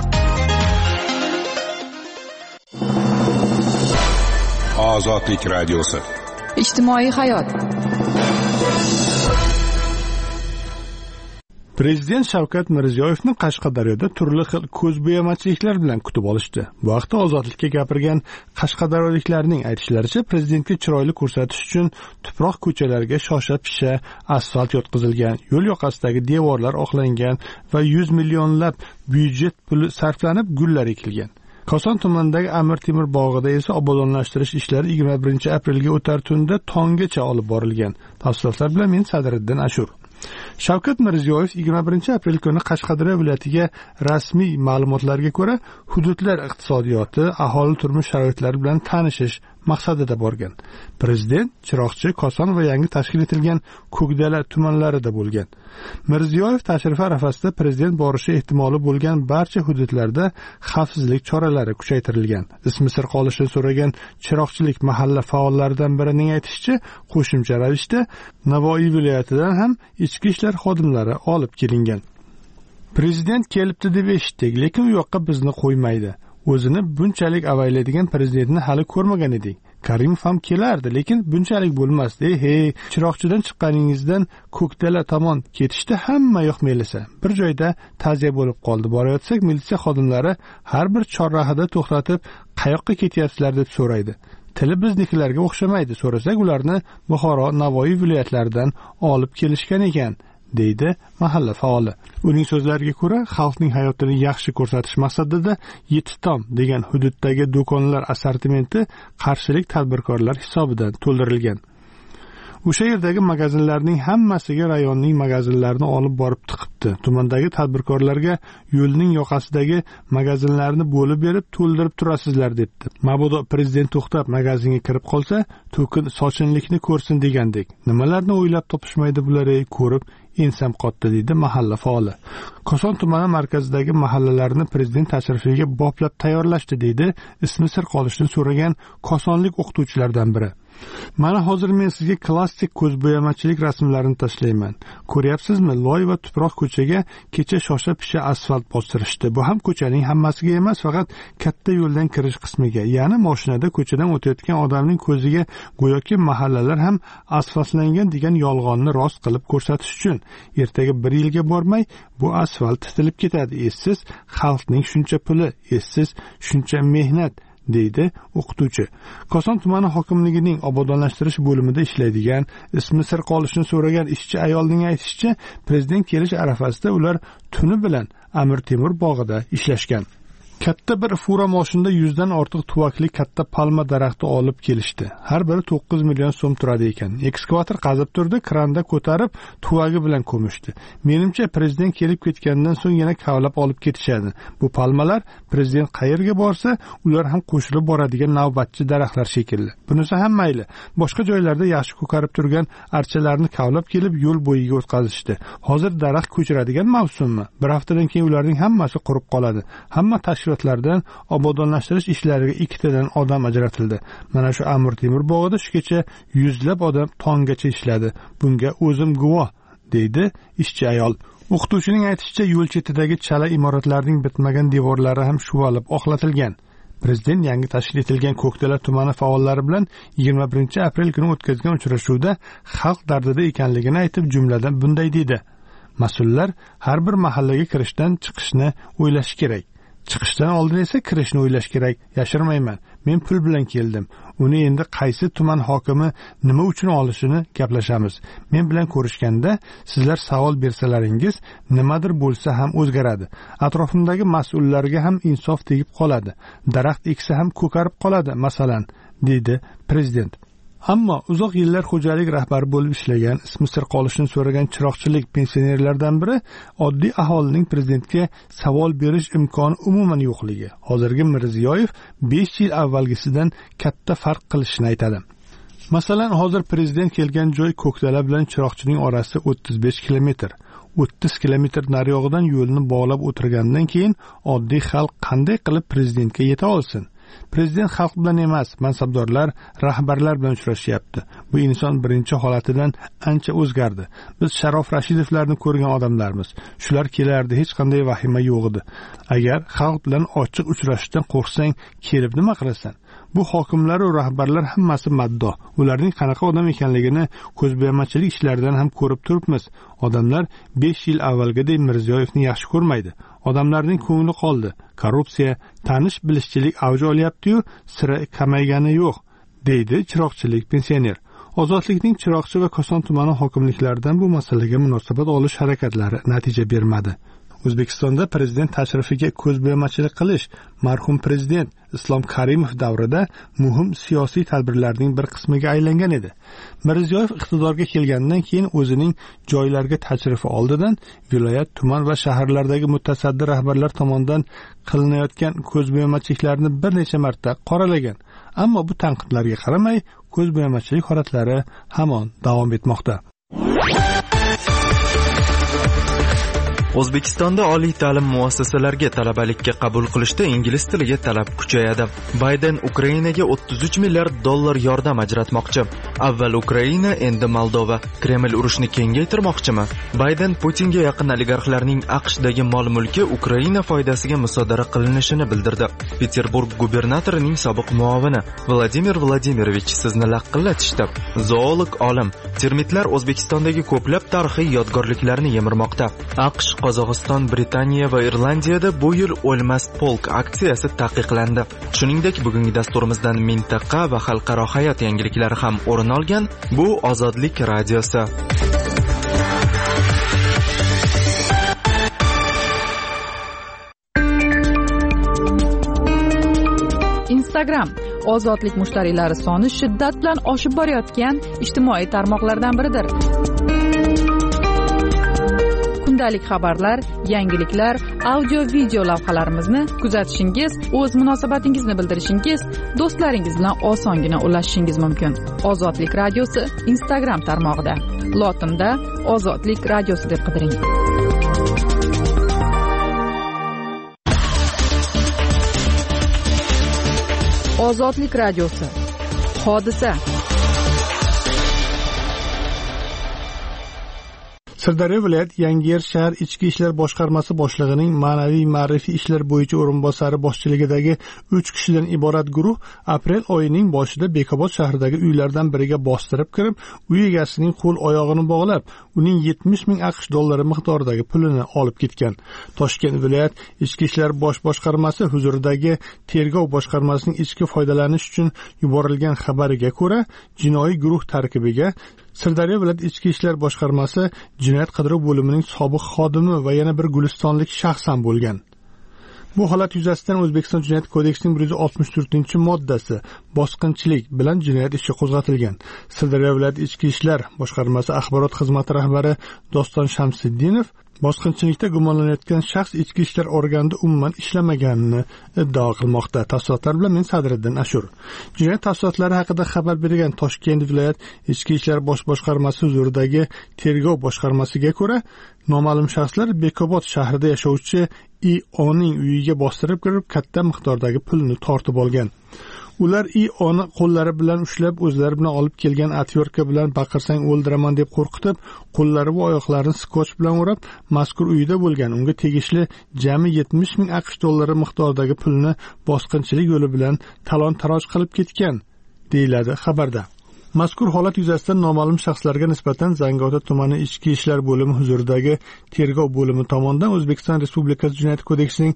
Ozodlik radiosi.
Ijtimoiy hayot.
Prezident Shavkat Mirziyoyevni Qashqadaryoda turli xil ko'zbo'yamachiliklar bilan kutib olishdi. Bu vaqtda Ozodlikka gapirgan qashqadaryoliklarning aytishlaricha, prezidentga chiroyli ko'rsatish uchun tuproq ko'chalarga shosha-pisha asfalt yotqizilgan, yo'l yoqasidagi devorlar oqlangan va 100 millionlab byudjet puli sarflanib gullar ekilgan. Koson tumanidagi Amir Temur bog'ida esa obodonlashtirish ishlari 21 aprelga o'tar tunda tonggacha olib borilgan. Tafsilotlar bilan men Sadriddin Ashur. Shavkat Mirziyoyev 21 aprel kuni Qashqadaryo viloyatiga rasmiy ma'lumotlarga ko'ra hududlar iqtisodiyoti, aholi turmush sharoitlari bilan tanishish maqsadida borgan. Prezident Chiroqchi, Koson va yangi tashkil etilgan Ko'kdala tumanlarida bo'lgan. Mirziyoyev tashrifi arafasida prezident borishi ehtimoli bo'lgan barcha hududlarda xavfsizlik choralari kuchaytirilgan. Ismi sir qolishini so'ragan Chiroqchilik mahalla faollaridan birining aytishicha, qo'shimcha ravishda Navoiy viloyatidan ham ichki ishlar xodimlari olib kelingan. Prezident kelibdi deb eshitdik, lekin u yoqqa bizni qo'ymaydi. O'zini bunchalik avaylaydigan prezidentni hali ko'rmagan edik. Karimov ham kelardi, lekin bunchalik bo'lmasdi. Hey, Chiroqchidan chiqqaningizdan Ko'kdala tomon ketishda hamma yoq melisa. Bir joyda ta'ziya bo'lib qoldi. Borayotsak, militsiya xodimlari har bir chorrahada to'xtatib, qayoqqa ketyapsizlar deb so'raydi. Tili biznikilarga o'xshamaydi. So'rasak, ularni Buxoro, Navoiy viloyatlaridan olib kelishgan ekan, deydi mahalla faoli. Uning so'zlariga ko'ra, xalqning hayotini yaxshi ko'rsatish maqsadida Yetitom degan hududdagi do'konlar assortimenti qarshilik tadbirkorlar hisobidan to'ldirilgan. O'sha yerdagi magazinlarning hammasiga rayonning magazinlarini olib borib tiqibdi. Tumandagi tadbirkorlarga yo'lning yoqasidagi magazinlarni bo'lib berib to'ldirib turasizlar debdi. Mabodo prezident to'xtab magazinga kirib qolsa, to'kin sochinlikni ko'rsin degandek. Nimalarni o'ylab topishmaydi bular, ko'rib ensam qotdi, deydi mahalla faoli. Koson tumani markazidagi mahallalarni prezident tashrifiga boplab tayyorlashdi, deydi ismi sir qolishini so'ragan kosonlik o'qituvchilardan biri. Mana hozir men sizga klassik ko'zbo'yamachilik rasmlarini tashlayman. Ko'ryapsizmi? Loy va tuproq ko'chaga kecha shosha-pisha asfalt bostirishdi. Bu ham ko'chaning hammasiga emas, faqat katta yo'ldan kirish qismiga, ya'ni mashinada ko'chadan o'tayotgan odamning ko'ziga go'yoki mahallalar ham asfaltlangan degan yolg'onni rost qilib ko'rsatish uchun. Ertaga 1 yilga bormay bu asfalt titilib ketadi. Essiz xalqning shuncha puli, essiz shuncha mehnat, deydi o'qituvchi. Koson tumani hokimligining obodonlashtirish bo'limida ishlaydigan, ismi sir qolishini so'ragan ishchi ayolning aytishicha, prezident kelish arafasida ular tuni bilan Amir Temur bog'ida ishlashgan. Katta bir fura moshinda 100 dan ortiq tuvakli katta palma daraxti olib kelishdi. Har biri 9 million so'm turadi ekan. Ekskavator qazib turdi, kranda ko'tarib tuvagi bilan ko'mishdi. Menimcha prezident kelib ketgandan so'ng yana kavlab olib ketishadi. Bu palmalar prezident qayerga borsa, ular ham qo'shilib boradigan navbatchi daraxtlar shekilli. Bunisi ham mayli. Boshqa joylarda yaxshi ko'karib turgan archalarni kavlab kelib yo'l bo'yiga o'tkazishdi. Hozir daraxt ko'chiradigan mavsummi? Bir haftadan keyin ularning hammasi qurib qoladi. Hamma tashkilotlardan obodonlashtirish ishlariga 2 tadan odam ajratildi. Mana shu Amir Temur bog'ida shu kecha yuzlab odam tonggacha ishladi. Bunga o'zim guvoh, deydi ishchi ayol. O'qituvchining aytishicha, yo'l chetidagi chala imoratlarning bitmagan devorlari ham shuvalib oqlatilgan. Prezident yangi tashkil etilgan Ko'kdala tumani faollari bilan 21 aprel kuni o'tkazgan uchrashuvda xalq dardida ekanligini aytib, jumladan bunday dedi: mas'ullar har bir mahallaga kirishdan chiqishni o'ylash kerak. Chiqishdan oldin esa kirishni o'ylash kerak. Yashirmayman. Men pul bilan keldim. Uni endi qaysi tuman hokimi nima uchun olishini gaplashamiz. Men bilan ko'rishganda sizlar savol bersalaringiz nimadir bo'lsa ham o'zgaradi. Atrofimdagi mas'ullarga ham insof tegib qoladi. Daraxt eksa ham ko'karib qoladi, masalan, dedi prezident. Ammo uzoq yillar xo'jalik rahbari bo'lib ishlagan, ismi sir qolishini so'ragan chiroqchilik pensionerlardan biri oddiy aholining prezidentga savol berish imkoni umuman yo'qligi. Hozirgi Mirziyoyev 5 yil avvalgisidan katta farq qilishini aytadi. Masalan, hozir prezident kelgan joy Ko'kdala bilan Chiroqchining orasi 35 kilometr. 30 kilometr nariyog'idan yo'lni bog'lab o'tirgandan keyin oddiy xalq qanday qilib prezidentga yeta olsin? Prezident xalq bilan emas, mansabdorlar, rahbarlar bilan uchrashyapti. Bu inson birinchi holatidan ancha o'zgardi. Biz Sharof Rashidovlarni ko'rgan odamlarmiz. Shular kelardi, hech qanday vahima yo'q edi. Agar xalq bilan ochiq uchrashishdan qo'rqsang, kelib nima qilasan? Bu hokimlar va rahbarlar hammasi maddo. Ularning qanaqa odam ekanligini ko'zbo'yamachilik ishlaridan ham ko'rib turibmiz. Odamlar 5 yil avvalgidek Mirziyoyevni yaxshi ko'rmaydi. Odamlarning ko'ngli qoldi. Korrupsiya, tanish-bilishchilik avj olyapti-yu, sira kamaygani yo'q, deydi chiroqchilik pensioner. Ozodlikning Chiroqchi va Koson tumani hokimliklaridan bu masalaga munosabat olish harakatlari natija bermadi. O'zbekistonda prezident tashrifiga ko'zbo'yamachilik qilish marhum prezident Islom Karimov davrida muhim siyosiy tadbirlarning bir qismiga aylangan edi. Mirziyoyev iqtidorga kelgandan keyin o'zining joylarga tashrifi oldidan viloyat, tuman va shaharlardagi mutasaddi rahbarlar tomonidan qilinayotgan ko'zbo'yamachiliklarni bir necha marta qoralagan. Ammo bu tanqidlarga qaramay, ko'zbo'yamachilik holatlari hamon davom etmoqda.
O'zbekistonda oliy ta'lim muassasalariga talabalikka qabul qilishda ingliz tiliga talab kuchayadi. Bayden Ukrainaga 33 milliard dollar yordam ajratmoqchi. Avval Ukraina, endi Moldova. Kreml urushni kengaytirmoqchimi? Bayden Putinga yaqin oligarxlarning AQShdagi mol-mulki Ukraina foydasiga musodara qilinishini bildirdi. Peterburg gubernatorining sobiq muovini Vladimir Vladimirovich sizni laqillatishdi. Zoolog olim: termitlar O'zbekistondagi ko'plab tarixiy yodgorliklarni yemirmoqda. AQSh, Qozog'iston, Britaniya va Irlandiyada bu yil o'lmas polk aksiyasi taqiqlandi. Shuningdek, bugungi dasturimizdan mintaqa va xalqaro hayot yangiliklari ham o'rin olgan. Bu Ozodlik radiosi.
Instagram ozodlik mushtariylari soni shiddat bilan oshib borayotgan ijtimoiy tarmoqlardan biridir. Kundalik xabarlar, yangiliklar, audio-video lavhalarimizni kuzatishingiz, o'z munosabatingizni bildirishingiz, do'stlaringiz bilan osongina ulashishingiz mumkin. Ozodlik radiosi Instagram tarmog'ida. Lotinda Ozodlik radiosi deb qidiring. Ozodlik radiosi. Hodisa.
Sirdaryo viloyat Yangiyer shahar ichki ishlar boshqarmasi boshlig'ining ma'naviy ma'rifiy ishlar bo'yicha o'rinbosari boshchiligidagi 3 kishidan iborat guruh aprel oyining boshida Bekobod shahridagi uylardan biriga bostirib kirib, uy egasining qo'l oyog'ini bog'lab, uning 70 ming AQSh dollari miqdoridagi pulini olib ketgan. Toshkent viloyat ichki ishlar boshqarmasi huzuridagi tergov boshqarmasining ichki foydalanish uchun yuborilgan xabariga ko'ra, jinoiy guruh tarkibiga Sirdaryo viloyat ichki ishlar boshqarmasi jinoyat qidiruv bo'limining sobiq xodimi va yana bir gulistonlik shaxs ham bo'lgan. Bu holat yuzasidan O'zbekiston Jinoyat kodeksining 164-moddasi bosqinchilik bilan jinoyat ishi qo'zg'atilgan. Sirdaryo viloyati Ichki ishlar boshqarmasi axborot xizmati rahbari Doston Shamsiddinov bosqinchilikda gumonlanayotgan shaxs ichki ishlar organida umuman ishlamaganini iddao qilmoqda. Tafsilotlar bilan men Sadriddin Ashur. Jinoyat tafsilotlari haqida xabar bergan Toshkent viloyat ichki ishlar boshqarmasi huzuridagi tergov boshqarmasiga ko'ra, noma'lum shaxslar Bekobod shahrida yashovchi I.O.ning uyiga bostirib kirib, katta miqdordagi pulni tortib olgan. Ular I.O.ni qo'llari bilan ushlab, o'zlari bilan olib kelgan atyorka bilan baqirsang o'ldiraman deb qo'rqitib, qo'llari va oyoqlarini skotch bilan o'rab, mazkur uyda bo'lgan unga tegishli jami 70 ming AQSh dollari miqdoridagi pulni bosqinchilik yo'li bilan talon-taroj qilib ketgan, deyiladi xabarda. Mazkur holat yuzasidan noma'lum shaxslarga nisbatan Zangiota tumani ichki ishlar bo'limi huzuridagi tergov bo'limi tomonidan O'zbekiston Respublikasi Jinoyat kodeksining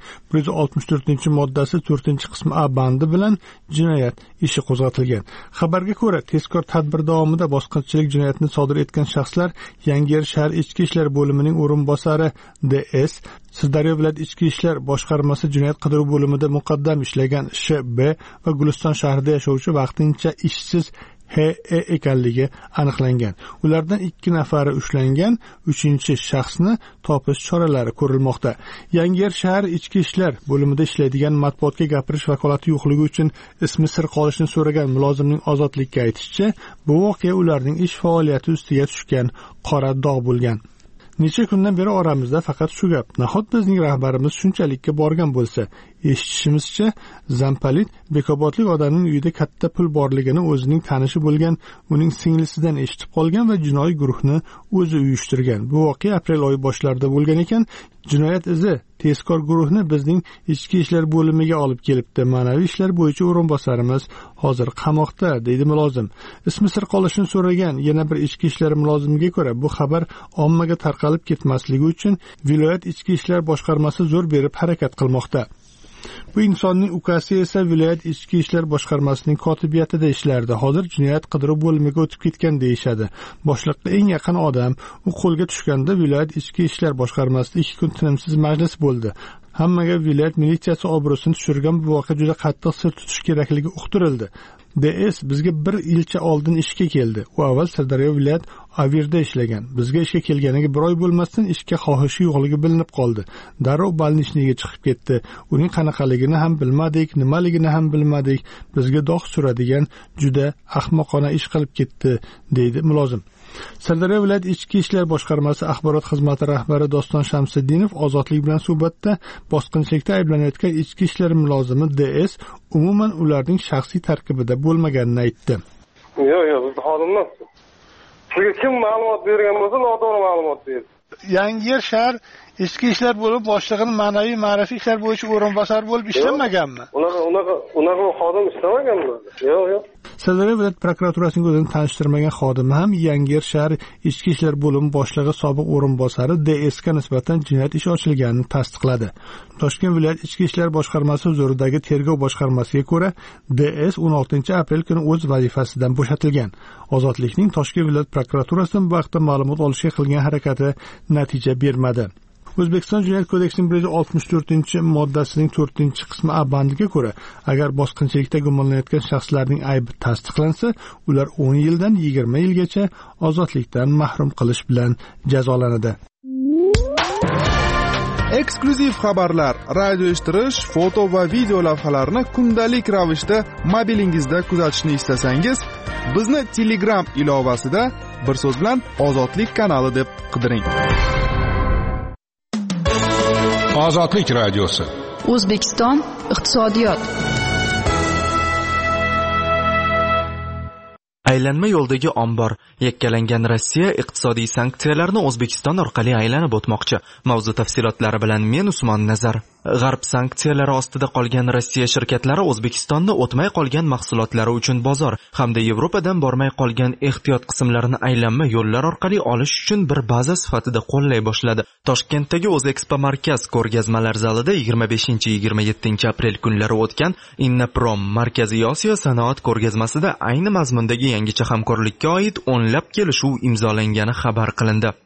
164-moddasi 4-qismi A bandi bilan jinoyat ishi qo'zg'atilgan. Xabarga ko'ra, tezkor tadbir davomida bosqinchilik jinoyatini sodir etgan shaxslar Yangiyer shahar ichki ishlar bo'limining o'rinbosari D.S., Sirdaryo viloyat ichki ishlar boshqarmasi jinoyat qidiruv bo'limida muqaddam ishlagan Sh.B. va Guliston shahrida yashovchi vaqtincha ishsiz H.E. ekanligi aniqlangan. Ulardan 2 nafari ushlangan, 3-shaxsni topish choralari ko'rilmoqda. Yangiyer shahar ichki ishlar bo'limida ishlaydigan matbuotga gapirish vakolati yo'qligi uchun ismi sir qolishini so'ragan mulozimning ozodlikka aytishicha, bu voqea ularning ish faoliyati ustiga tushgan qora dog' bo'lgan. Necha kundan beri oramizda faqat shu gap. Nahot bizning rahbarimiz shunchalikka borgan bo'lsa, eshitishimizcha, Zampalit Bekobodlik odamning uyida katta pul borligini o'zining tanishi bo'lgan uning singlisidan eshitib qolgan va jinoiy guruhni o'zi uyushtirgan. Bu voqea aprel oyi boshlarida bo'lgan ekan. Jinoyat izi tezkor guruhni bizning ichki ishlar bo'limiga olib kelibdi. Ma'naviy ishlar bo'yicha o'rinbosarimiz hozir qamoqda, deydi mulozim. Ismi sir qolishini so'ragan yana bir ichki ishlar mulozimiga ko'ra, bu xabar ommaga tarqalib ketmasligi uchun viloyat ichki ishlar boshqarmasi zo'r berib harakat qilmoqda. Bu insonning ukasi esa viloyat ichki ishlar boshqarmasining kotibiyatida ishlardi. Hozir jinoyat qidiruv bo'limiga o'tib ketgan deyishadi. Boshliqqa eng yaqin odam u qo'lga tushganda viloyat ichki ishlar boshqarmasida 2 kun tinimsiz majlis bo'ldi. Hammaga viloyat militsiyasi obro'sini tushirgan bu voqea juda qattiq sir tutish kerakligi uqtirildi. DS bizga 1 yilcha oldin ishga keldi. U avval Sirdaryo viloyat Avirda ishlagan. Bizga ishga kelganiga 1 oy bo'lmasdan ishga xohishi yo'qligi bilinib qoldi. Darrov balnishniga chiqib ketdi. Uning qanaqaligini ham bilmadik, nimaligini ham bilmadik. Bizga dog' suradigan juda ahmoqona ish qilib ketdi, deydi mulozim. Sirdaryo viloyat ichki ishlar boshqarmasi axborot xizmati rahbari Doston Shamsiddinov ozodlik bilan suhbatda bosqinchilikda ayblanayotgan ichki ishlar mulozimi DS umuman ularning shaxsiy tarkibida bo'lmaganini aytdi.
Yo'q, biz xodimmiz. Sizga kim ma'lumot bergan bo'lsa, noto'g'ri ma'lumot berdi.
Yangiyer shahar ichki ishlar bo'lib boshlig'ining ma'naviy ma'rifiy ishlar bo'yicha o'rinbosari bo'lib ishlamaganmi?
Unaqa xodim ishlamaganmi? Yo'q.
Sirdaryo viloyat prokuraturasining o'zini tanishtirmagan xodimi ham Yangiyer shahar ichki ishlar bo'limi boshlig'i sobiq o'rinbosari DSga nisbatan jinoyat ishi ochilganini tasdiqladi. Toshkent viloyat ichki ishlar boshqarmasi huzuridagi tergov boshqarmasiga ko'ra, DS 16-aprel kuni o'z vazifasidan bo'shatilgan. Ozodlikning Toshkent viloyat prokuraturasidan bu vaqtda ma'lumot olishga qilgan harakati natija bermadi. O'zbekiston Jinoyat kodeksining 164-moddasining 4-qismi A bandiga ko'ra, agar bosqinchilikda gumonlanayotgan shaxslarning aybi tasdiqlansa, ular 10 yildan 20 yilgacha ozodlikdan mahrum qilish bilan jazolanadi.
Eksklyuziv xabarlar, radio eshittirish, foto va video lavhalarni kundalik ravishda mobilingizda kuzatishni istasangiz, bizni Telegram ilovasida bir so'z bilan Ozodlik kanali deb qidiring.
Ozodlik radiosi.
O'zbekiston iqtisodiyot.
Aylanma yo'ldagi ombor. Yakkalangan Rossiya iqtisodiy sanksiyalarni O'zbekiston orqali aylanib o'tmoqchi. Mavzu tafsilotlari bilan men Usmon Nazar. G'arb sanksiyalari ostida qolgan Rossiya shirkatlari O'zbekistonda o'tmay qolgan mahsulotlari uchun bozor hamda Yevropadan bormay qolgan ehtiyot qismlarini aylanma yo'llar orqali olish uchun bir baza sifatida qo'llay boshladi. Toshkentdagi O'zekspo markaz ko'rgazmalar zalida 25-27 aprel kunlari o'tgan Innaprom Markaziy Osiyo sanoat ko'rgazmasida ayni mazmundagi yangicha hamkorlikka oid 10lab kelishuv imzolangani xabar qilindi.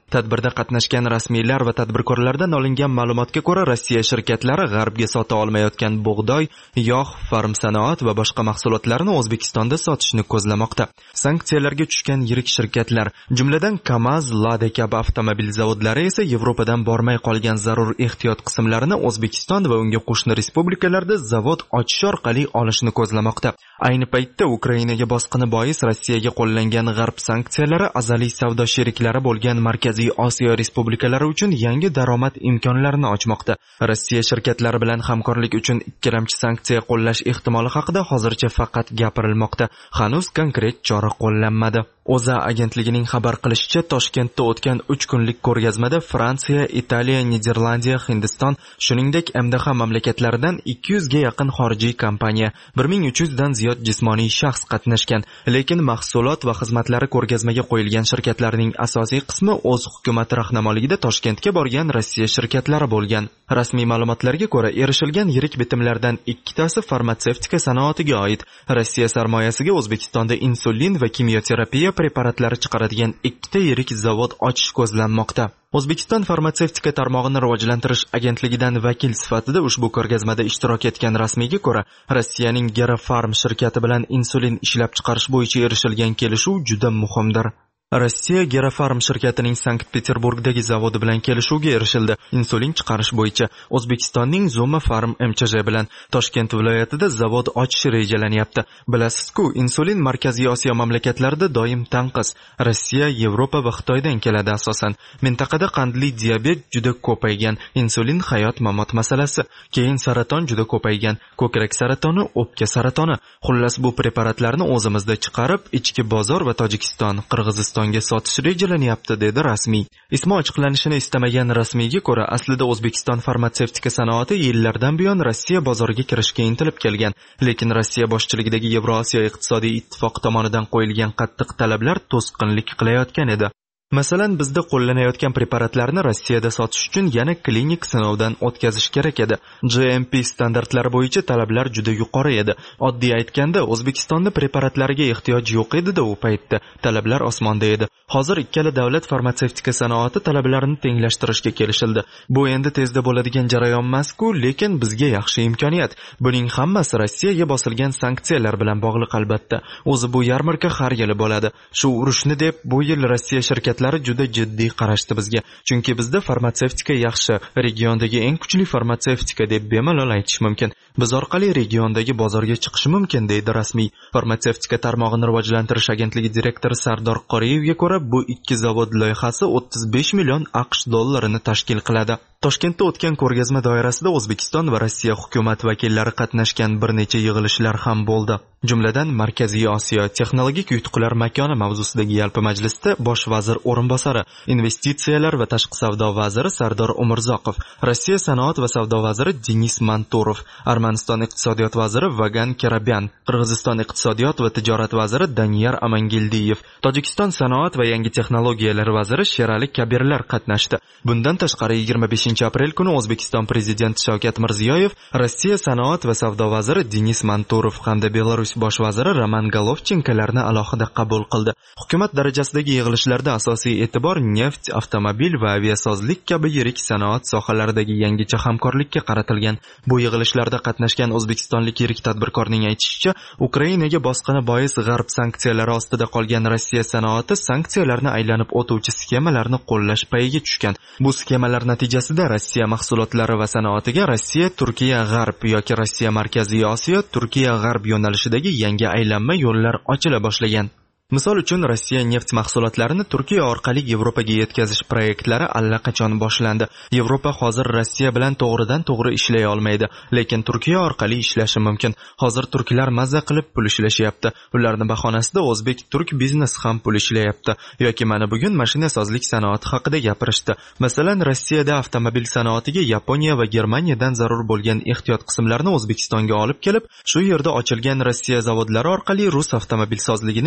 Tadbirda qatnashgan rasmiylar va tadbirkorlardan olingan ma'lumotga ko'ra, Rossiya shirkatlari g'arbga sota olmayotgan bug'doy, yog', farm sanoat va boshqa mahsulotlarni O'zbekistonda sotishni ko'zlamoqda. Sanksiyalarga tushgan yirik shirkatlar, jumladan KAMAZ, Lada kabi avtomobil zavodlari esa Yevropadan bormay qolgan zarur ehtiyot qismlarini O'zbekiston va unga qo'shni respublikalarda zavod ochish orqali olishni ko'zlamoqda. Ayni paytda Ukrainaga bosqini bois Rossiyaga qo'llangan g'arb sanksiyalari azaliy savdo sheriklari bo'lgan Markaziy Osiyo respublikalari uchun yangi daromad imkonlarini ochmoqda. Rossiya shirkatlari bilan hamkorlik uchun ikkilamchi sanksiya qo'llash ehtimoli haqida hozircha faqat gapirilmoqda. Hanuz konkret chora qo'llanmadi. O'zA agentligining xabar qilishicha, Toshkentda o'tgan 3 kunlik ko'rgazmada Fransiya, Italiya, Niderlandiya, Hindiston, shuningdek MDH mamlakatlaridan 200 ga yaqin xorijiy kompaniya, 1300 dan ziyod jismoniy shaxs qatnashgan. Lekin mahsulot va xizmatlari ko'rgazmaga qo'yilgan shirkatlarning asosiy qismi o'z hukumati rahnamoligida Toshkentga borgan Rossiya shirkatlari bo'lgan. Rasmiy ma'lumotlarga ko'ra, erishilgan yirik bitimlardan 2tasi farmatsevtika sanoatiga oid. Rossiya sarmoyasiga O'zbekistonda insulin va kimyoterapiya preparatlari chiqaradigan 2ta yirik zavod ochish ko'zlanmoqda. O'zbekiston farmatsevtika tarmog'ini rivojlantirish agentligidan vakil sifatida ushbu ko'rgazmada ishtirok etgan rasmiyga ko'ra, Rossiyaning Gerafarm shirkati bilan insulin ishlab chiqarish bo'yicha erishilgan kelishuv juda muhimdir. Rossiya Gerafarm shirkatining Sankt-Peterburgdagi zavodi bilan kelishuvga erishildi. Insulin chiqarish bo'yicha O'zbekistonning Zuma Farm MCJ bilan Toshkent viloyatida zavod ochish rejalanyapti. Bilasiz-ku, insulin Markaziy Osiyo mamlakatlarida doim tanqis. Rossiya, Yevropa va Xitoydan keladi asosan. Mintaqada qandli diabet juda ko'paygan, insulin hayot-mamot masalasi, keyin saraton juda ko'paygan, ko'krak saratoni, o'pka saratoni. Xullas, bu preparatlarni o'zimizda chiqarib, ichki bozor va Tojikiston, Qirg'iziston sotish rejalanyapti, dedi rasmiy. Ismi ochiqlanishini istamagan rasmiyga ko'ra, aslida O'zbekiston farmatsevtika sanoati yillardan buyon Rossiya bozoriga kirishga intilib kelgan, lekin Rossiya boshchiligidagi Yevrosiyo iqtisodiy ittifoq tomonidan qo'yilgan qattiq talablar to'sqinlik qilayotgan edi. Masalan, bizda qo'llanayotgan preparatlarni Rossiyada sotish uchun yana klinik sinovdan o'tkazish kerak edi. GMP standartlari bo'yicha talablar juda yuqori edi. Oddiy aytganda, O'zbekistonda preparatlariga ehtiyoj yo'q edi-da u paytda. Talablar osmonda edi. Hozir ikkala davlat farmatsevtika sanoati talablarini tenglashtirishga kelishildi. Bu endi tezda bo'ladigan jarayon emas-ku, lekin bizga yaxshi imkoniyat. Buning hammasi Rossiyaga bosilgan sanksiyalar bilan bog'liq albatta. O'zi bu yarmarka har yili bo'ladi. Shu urushni deb bu yil Rossiya shirkatlari juda jiddiy qarashdi bizga. Chunki bizda farmatsevtika yaxshi, regiondagi eng kuchli farmatsevtika deb bemalol aytish mumkin. Biz orqali regiondagi bozorga chiqish mumkin, deydi rasmiy. Farmatsevtika tarmog'ini rivojlantirish agentligi direktori Sardor Qoriyevga ko'ra, bu ikki zavod loyihasi 35 million AQSh dollarini tashkil qiladi. Toshkentda o'tgan ko'rgazma doirasida O'zbekiston va Rossiya hukumat vakillari qatnashgan bir necha yig'ilishlar ham bo'ldi. Jumladan, Markaziy Osiyo texnologik yutuqlar makoni mavzusidagi yalpi majlisda bosh vazir o'rinbosari, investitsiyalar va tashqi savdo vaziri Sardor Umurzoqov, Rossiya sanoat va savdo vaziri Denis Manturov, Armaniston iqtisodiyot vaziri Vagan Kerabyan, Qirg'iziston iqtisodiyot va tijorat vaziri Daniyar Amangildiyev, Tojikiston sanoat va yangi texnologiyalar vaziri Sherali Kabirlar qatnashdi. Bundan tashqari 25 aprel kuni O'zbekiston prezidenti Shavkat Mirziyoyev, Rossiya sanoat va savdo vaziri Denis Manturov hamda Belarus bosh vaziri Roman Golovchenkolarni alohida qabul qildi. Hukumat darajasidagi yig'ilishlarda asosiy e'tibor neft, avtomobil va aviasozlik kabi yirik sanoat sohalaridagi yangicha hamkorlikka qaratilgan. Bu yig'ilishlarda qatnashgan o'zbekistonlik yirik tadbirkorning aytishicha, Ukrainaga bosqini bois g'arb sanksiyalari ostida qolgan Rossiya sanoati sanksiyalarni aylanib o'tuvchi skemalarni qo'llash payiga tushgan. Bu skemalar natijasida Rossiya mahsulotlari va sanoatiga Rossiya, Turkiya, G'arb yoki Rossiya, Markaziy Osiyo, Turkiya, G'arb yo'nalishidagi yangi aylanma yo'llar ochila boshlagan. Misol uchun, Rossiya neft mahsulotlarini Turkiya orqali Yevropaga yetkazish proyektlari allaqachon boshlandi. Yevropa hozir Rossiya bilan to'g'ridan-to'g'ri ishlay olmaydi, lekin Turkiya orqali ishlashi mumkin. Hozir turklar mazza qilib pul ishlashyapti. Ularning bahonasida o'zbek-turk biznes ham pul ishlayapti. Yoki mana bugun mashinasozlik sanoati haqida gapirishdi. Masalan, Rossiyada avtomobil sanoatiga Yaponiya va Germaniyadan zarur bo'lgan ehtiyot qismlarni O'zbekistonga olib kelib, shu yerda ochilgan Rossiya zavodlari orqali rus avtomobil sozligini ishlatish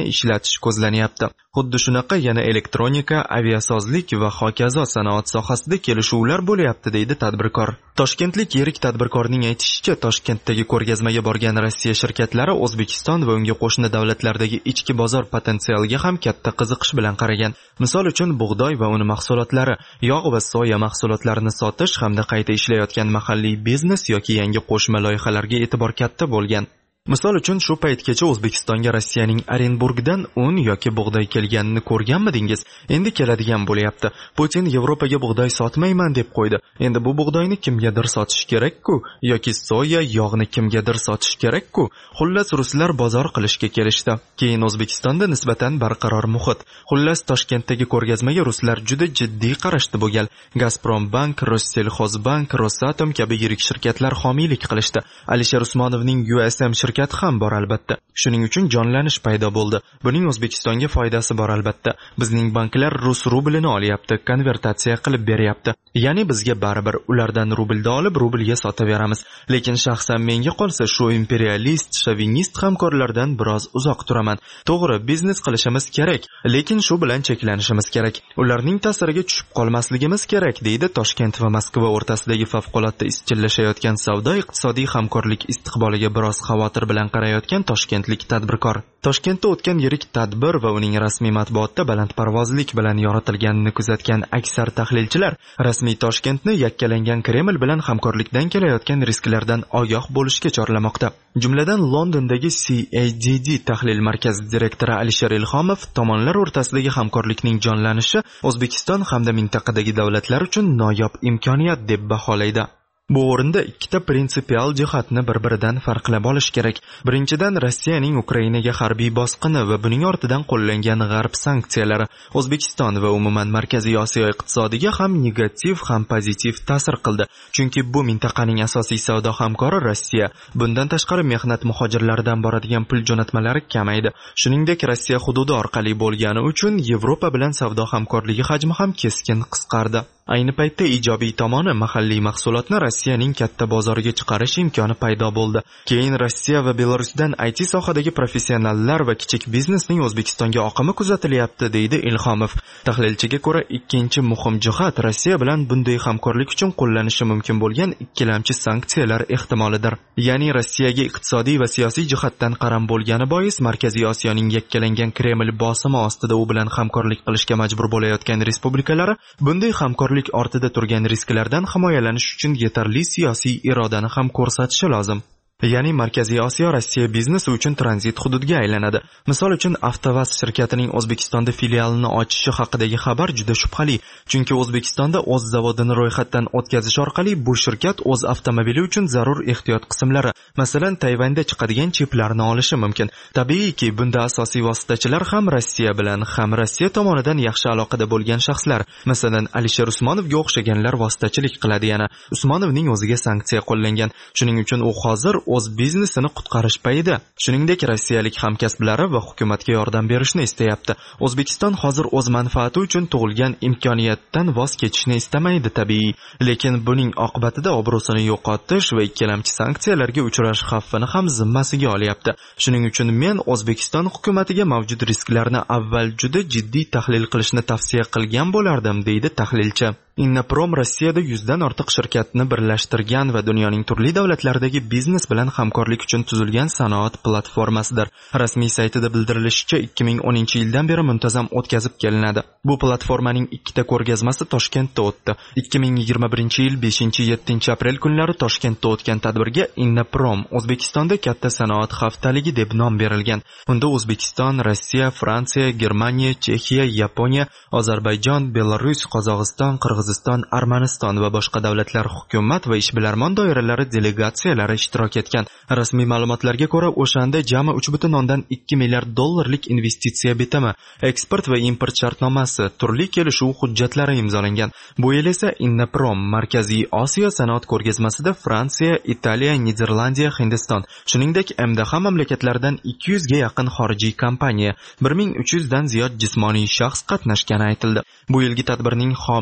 o'rgatish ko'zlanyapti. Xuddi shunaqa yana elektronika, aviasozlik va hokazo sanoat sohasida kelishuvlar bo'lyapti, deydi tadbirkor. Toshkentlik yirik tadbirkorning aytishicha, Toshkentdagi ko'rgazmaga borgan Rossiya shirkatlari O'zbekiston va unga qo'shni davlatlardagi ichki bozor potensialiga ham katta qiziqish bilan qaragan. Misol uchun bug'doy va uni mahsulotlari, yog' va soya mahsulotlarini sotish hamda qayta ishlayotgan mahalliy biznes yoki yangi qo'shma loyihalarga e'tibor katta bo'lgan. Misol uchun shu paytgacha O'zbekistonga Rossiyaning Orenburgdan un yoki bug'doy kelganini ko'rganmidingiz? Endi keladigan bo'lyapti. Putin Yevropaga bug'doy sotmayman deb qo'ydi. Endi bu bug'doyni kimgadir sotish kerak-ku, yoki soya, yog'ni kimgadir sotish kerak-ku. Xullas ruslar bozor qilishga kelishdi. Keyin O'zbekistonda nisbatan barqaror muhit. Xullas Toshkentdagi ko'rgazmaga ruslar juda jiddiy qarashdi bu gal. Gazprombank, Rossellxozbank, Rosatom kabi yirik shirkatlar homiylik qilishdi. Alisher Usmonovning USM shirkati ham bor albatta. Shuning uchun jonlanish paydo bo'ldi. Buning O'zbekistonga foydasi bor albatta. Bizning banklar rus rublini olyapti, konvertatsiya qilib beryapti. Ya'ni bizga baribir ulardan rublda olib rublga sotaveramiz. Lekin shaxsan menga qolsa shu imperialist, shovinist hamkorlardan biroz uzoq turaman. To'g'ri, biznes qilishimiz kerak, lekin shu bilan cheklanishimiz kerak. Ularning ta'siriga tushib qolmasligimiz kerak, deydi Toshkent va Moskva o'rtasidagi favqulodda izchillashayotgan savdo-iqtisodiy hamkorlik istiqboliga biroz xavotir bilan qarayotgan toshkentlik tadbirkor. Toshkentda o'tgan yirik tadbir va uning rasmiy matbuotda balandparvozlik bilan yoritilganini kuzatgan aksar tahlilchilar rasmiy Toshkentni yakkalangan Kreml bilan hamkorlikdan kelayotgan risklardan ogoh bo'lishga chorlamoqda. Jumladan Londondagi CADD tahlil markazi direktori Alisher Ilhomov tomonlar o'rtasidagi hamkorlikning jonlanishi O'zbekiston hamda mintaqadagi davlatlar uchun noyob imkoniyat deb baholaydi. Bu o'rinda ikkita prinsipial jihatni bir-biridan farqlab olish kerak. Birinchidan, Rossiyaning Ukrainaga harbiy bosqini va buning ortidan qo'llangan g'arb sanksiyalari O'zbekiston va umuman Markaziy Osiyo iqtisodiga ham negativ, ham pozitiv ta'sir qildi. Chunki bu mintaqaning asosiy savdo hamkori Rossiya. Bundan tashqari mehnat muhojirlaridan boradigan pul jo'natmalari kamaydi. Shuningdek, Rossiya hududi orqali bo'lgani uchun Yevropa bilan savdo hamkorligi hajmi ham keskin qisqardi. Ayni paytda ijobiy tomoni mahalliy mahsulotni Rossiyaning katta bozoriga chiqarish imkoni paydo bo'ldi. Keyin Rossiya va Belarusdan IT sohadagi professionallar va kichik biznesning O'zbekistonga oqimi kuzatilyapti, deydi Ilhomov. Tahlilchiga ko'ra, ikkinchi muhim jihat Rossiya bilan bunday hamkorlik uchun qo'llanishi mumkin bo'lgan ikkilamchi sanksiyalar ehtimolidir. Ya'ni Rossiyaga iqtisodiy va siyosiy jihatdan qaram bo'lgani bois Markaziy Osiyoning yakkalangan Kreml bosimi ostida u bilan hamkorlik qilishga majbur bo'layotgan respublikalari bunday hamkorlik ortida turgan risklardan himoyalanish uchun yetarli siyosiy irodani ham ko'rsatishi lozim. Ya'ni Markaziy Osiyo Rossiya biznesi uchun tranzit hududga aylanadi. Misol uchun Avtovaz shirkatining O'zbekistonda filialini ochishi haqidagi xabar juda shubhali, chunki O'zbekistonda o'z zavodini ro'yxatdan o'tkazish orqali bu shirkat o'z avtomobili uchun zarur ehtiyot qismlari, masalan Tayvanda chiqadigan chiplarni olishi mumkin. Tabiiyki, bunda asosiy vositachilar ham Rossiya bilan, ham Rossiya tomonidan yaxshi aloqada bo'lgan shaxslar, masalan Alisher Usmonovga o'xshaganlar vositachilik qiladi. Yana Usmonovning o'ziga sanksiya qo'llangan. Shuning uchun u hozir o'z biznesini qutqarish payida. Shuningdek, rossiyalik hamkasblari va hukumatga yordam berishni istayapti. O'zbekiston hozir o'z manfaati uchun tug'ilgan imkoniyatdan voz kechishni istamaydi tabiiy, lekin buning oqibatida obro'sini yo'qotish va ikkilamchi sanksiyalarga uchrash xavfini ham zimmasiga olyapti. Shuning uchun men O'zbekiston hukumatiga mavjud risklarni avval juda jiddiy tahlil qilishni tavsiya qilgan bo'lardim, deydi tahlilchi. Innoprom Rossiyada 100 dan ortiq shirkatni birlashtirgan va dunyoning turli davlatlaridagi biznes bilan hamkorlik uchun tuzilgan sanoat platformasidir. Rasmiy saytida bildirilishicha 2010-yildan beri muntazam o'tkazib kelinadi. Bu platformaning ikkita ko'rgazmasi Toshkentda o'tdi. 2021-yil 5-7 aprel kunlari Toshkentda o'tgan tadbirga Innoprom O'zbekistonda katta sanoat haftaligi deb nom berilgan. Unda O'zbekiston, Rossiya, Fransiya, Germaniya, Chexiya, Yaponiya, Ozarbayjon, Belarus, Qozog'iston, Qirg'iziston, Armaniston va boshqa davlatlar hukumat va ishbilarmon doiralari delegatsiyalari ishtirok etgan. Rasmiy ma'lumotlarga ko'ra, o'shanda jami 3.2 milliard dollarlik investitsiya bitimi, eksport va import shartnomasi, turli kelishuv hujjatlari imzolangan. Bu yil esa Innoprom Markaziy Osiyo sanoat ko'rgazmasida Fransiya, Italiya, Niderlandiya, Hindiston, shuningdek MDH mamlakatlaridan 200 ga yaqin xorijiy kompaniya, 1300 dan ziyod jismoniy shaxs qatnashgani aytildi. Bu yilgi tadbirning homiy va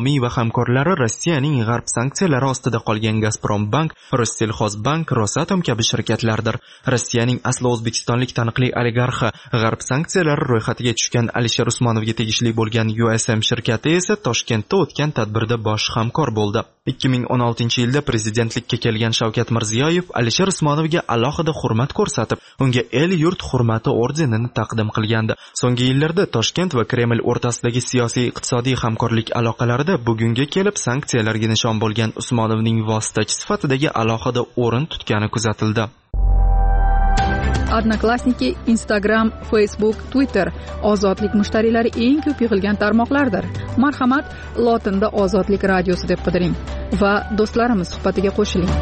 hamkorlari Rossiyaning g'arb sanksiyalari ostida qolgan Gazprombank, Rossellxozbank, Rosatom kabi shirkatlardir. Rossiyaning asli o'zbekistonlik taniqli oligarxi, g'arb sanksiyalari ro'yxatiga tushgan Alisher Usmonovga tegishli bo'lgan USM shirkati esa Toshkentda o'tgan tadbirda bosh hamkor bo'ldi. 2016-yilda prezidentlikka kelgan Shavkat Mirziyoyev Alisher Usmonovga alohida hurmat ko'rsatib, unga el-yurt hurmati ordenini taqdim qilgandi. So'nggi yillarda Toshkent va Kreml o'rtasidagi siyosiy iqtisodiy hamkorlik aloqalarida bugunga kelib sanksiyalarga nishon bo'lgan Usmonovning vositachi sifatidagi alohida o'rin tutgani kuzatildi.
Odnoklassniki, Instagram, Facebook, Twitter ozodlik mushtariylari eng ko'p yig'ilgan tarmoqlardir. Marhamat, lotinda Ozodlik radiosi deb qidiring va do'stlarimiz suhbatiga qo'shiling.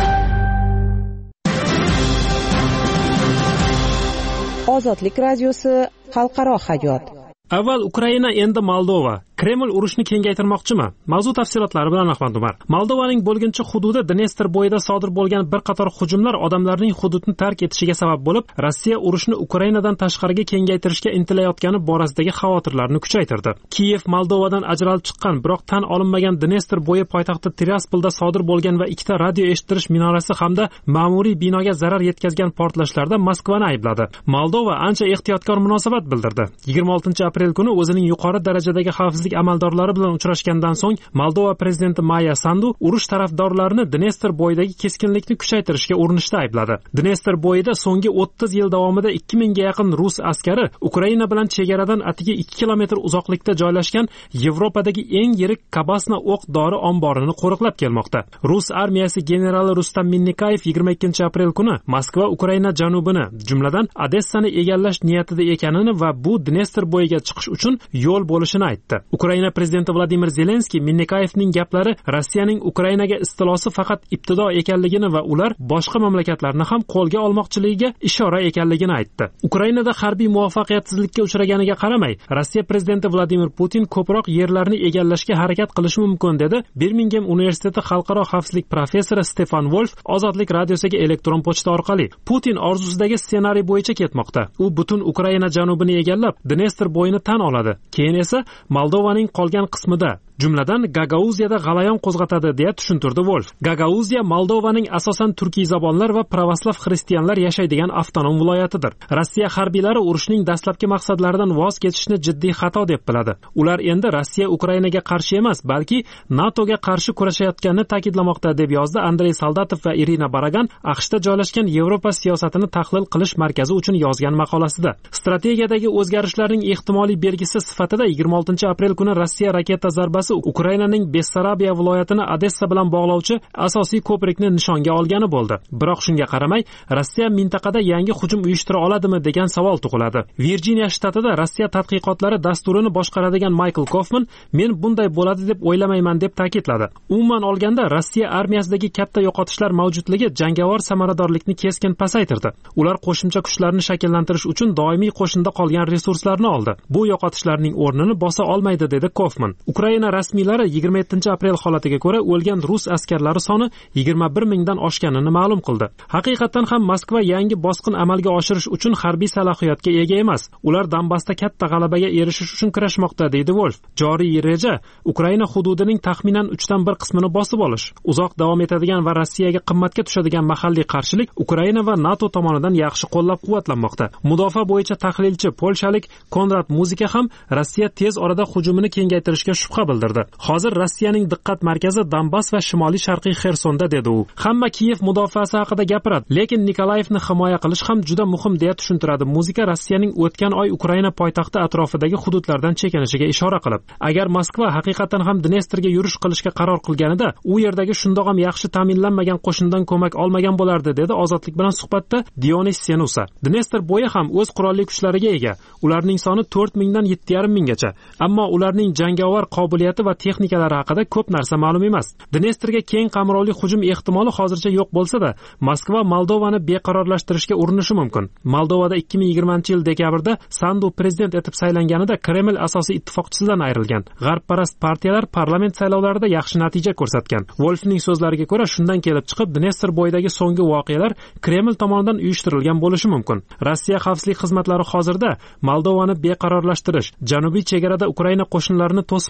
Ozodlik radiosi xalqaro hayot.
Avval Ukraina, endi Moldova. Kreml urushni kengaytirmoqchimi? Mavzu tafsilotlari bilan Ahmad Umar. Moldovaning bo'lginchi hududi Dnestr bo'yida sodir bo'lgan bir qator hujumlar odamlarning hududni tark etishiga sabab bo'lib, Rossiya urushni Ukrainadan tashqariga kengaytirishga intilayotgani borasidagi xavotirlarni kuchaytirdi. Kiyev Moldovadan ajralib chiqqan, biroq tan olinmagan Dnestr bo'yi poytaxti Tiraspolda sodir bo'lgan va ikkita radio eshittirish minorasi hamda ma'muriy binoga zarar yetkazgan portlashlarda Moskvani aybladi. Moldova ancha ehtiyotkor munosabat bildirdi. 26-aprel kuni o'zining yuqori darajadagi xavfsizlik amaldorlari bilan uchrashgandan so'ng Moldova prezidenti Maya Sandu urush tarafdorlarini Dnestr bo'yidagi keskinlikni kuchaytirishga urinishda aybladi. Dnestr bo'yida so'nggi 30 yil davomida 2000 ga yaqin rus askari Ukraina bilan chegaradan atigi 2 kilometr uzoqlikda joylashgan Yevropadagi eng yirik Kabasna o'q-dori omborini qo'riqlab kelmoqda. Rus armiyasi generali Rustam Minnikayev 22-aprel kuni Moskva Ukraina janubini, jumladan Odessani egallash niyatida ekanini va bu Dnestr bo'yiga chiqish uchun yo'l bo'lishini aytdi. Ukraina prezidenti Vladimir Zelenskiy Minnikayevning gaplari Rossiyaning Ukrainaga istilosi faqat ibtido ekanligini va ular boshqa mamlakatlarni ham qo'lga olmoqchiligiga ishora ekanligini aytdi. Ukrainada harbiy muvaffaqiyatsizlikka uchraganiga qaramay, Rossiya prezidenti Vladimir Putin ko'proq yerlarni egallashga harakat qilishi mumkin dedi Birmingham universiteti xalqaro xavfsizlik professori Stefan Wolf Ozodlik radiosiga elektron pochta orqali. Putin orzusidagi ssenariy bo'yicha ketmoqda. U butun Ukraina janubini egallab, Dnestr bo'yini tan oladi. Keyin esa Moldovaning qolgan qismida, jumladan Gagauziyada g'alayon qo'zg'atadi deya tushuntirdi Wolf. Gagauziya Moldovaning asosan turkiy zabonlar va pravoslav xristianlar yashaydigan avtonom viloyatidir. Rossiya harbiylari urushning dastlabki maqsadlaridan voz kechishni jiddiy xato deb biladi. Ular endi Rossiya Ukrainaga qarshi emas, balki NATOga qarshi kurashayotganini ta'kidlamoqda deb yozdi Andrey Soldatov va Irina Baragan AQShda joylashgan Yevropa siyosatini tahlil qilish markazi uchun yozgan maqolasida. Strategiyadagi o'zgarishlarning ehtimoliy belgisi sifatida 26-aprel kuni Rossiya raketa zarbasi Ukrainaning Bessarabiya viloyatini Odessa bilan bog'lovchi asosiy ko'prikni nishonga olgani bo'ldi. Biroq shunga qaramay, Rossiya mintaqada yangi hujum uyushtira oladimi degan savol tug'iladi. Virjiniya shtatida Rossiya tadqiqotlari dasturini boshqaradigan Michael Kaufman men bunday bo'ladi deb o'ylamayman deb ta'kidladi. Umuman olganda Rossiya armiyasidagi katta yo'qotishlar mavjudligi jangovar samaradorlikni keskin pasaytirdi. Ular qo'shimcha kuchlarni shakllantirish uchun doimiy qo'shinda qolgan resurslarni oldi. Bu yo'qotishlarning o'rnini bosa olmaydi dedi Kaufman. Ukraina rasmiylari 27-aprel holatiga ko'ra o'lgan rus askarlari soni 21 mingdan oshganini ma'lum qildi. Haqiqatan ham Moskva yangi bosqin amalga oshirish uchun harbiy salohiyatga ega emas. Ular Donbassda katta g'alabaga erishish uchun kurashmoqda, deydi Wolf. Joriy reja Ukraina hududining taxminan 3dan 1 qismini bosib olish. Uzoq davom etadigan va Rossiyaga qimmatga tushadigan mahalliy qarshilik Ukraina va NATO tomonidan yaxshi qo'llab-quvvatlanmoqda. Mudofaa bo'yicha tahlilchi polshalik Konrad Muzika ham Rossiya tez orada hujumini kengaytirishga shubha bildirdi. Hozir Rossiyaning diqqat markazi Donbass va shimoliy sharqiy Xersonda, dedi u. Hamma Kiyev mudofaasi haqida gapiradi, lekin Nikolayevni himoya qilish ham juda muhim deya tushuntiradi Muzika Rossiyaning o'tgan oy Ukraina poytaxti atrofidagi hududlardan chekinishiga ishora qilib. Agar Moskva haqiqatan ham Dnestrga yurish qilishga qaror qilganida, u yerdagi shundoq ham yaxshi ta'minlanmagan qo'shindan ko'mak olmagan bo'lardi, dedi Ozodlik bilan suhbatda Dionis Senusa. Dnestr bo'yi ham o'z qurolli kuchlariga ega. Ularning soni 4000 dan 7500 minggacha. Ammo ularning jangovar qobiliyati va texnikalari haqida ko'p narsa ma'lum emas. Dnestrga keng qamrovli hujum ehtimoli hozircha yo'q bo'lsa-da, Moskva Moldovani beqarorlashtirishga urinishi mumkin. Moldovada 2020-yil dekabrda Sandu prezident etib saylanganida Kreml asosiy ittifoqchisidan ayrilgan. G'arbparast partiyalar parlament saylovlarida yaxshi natija ko'rsatgan. Wolfning so'zlariga ko'ra, shundan kelib chiqib Dnestr bo'yidagi so'nggi voqealar Kreml tomonidan uyushtirilgan bo'lishi mumkin. Rossiya xavfsizlik xizmatlari hozirda Moldovani beqarorlashtirish, janubiy chegarada Ukraina qo'shinlarini to'sib qo'yish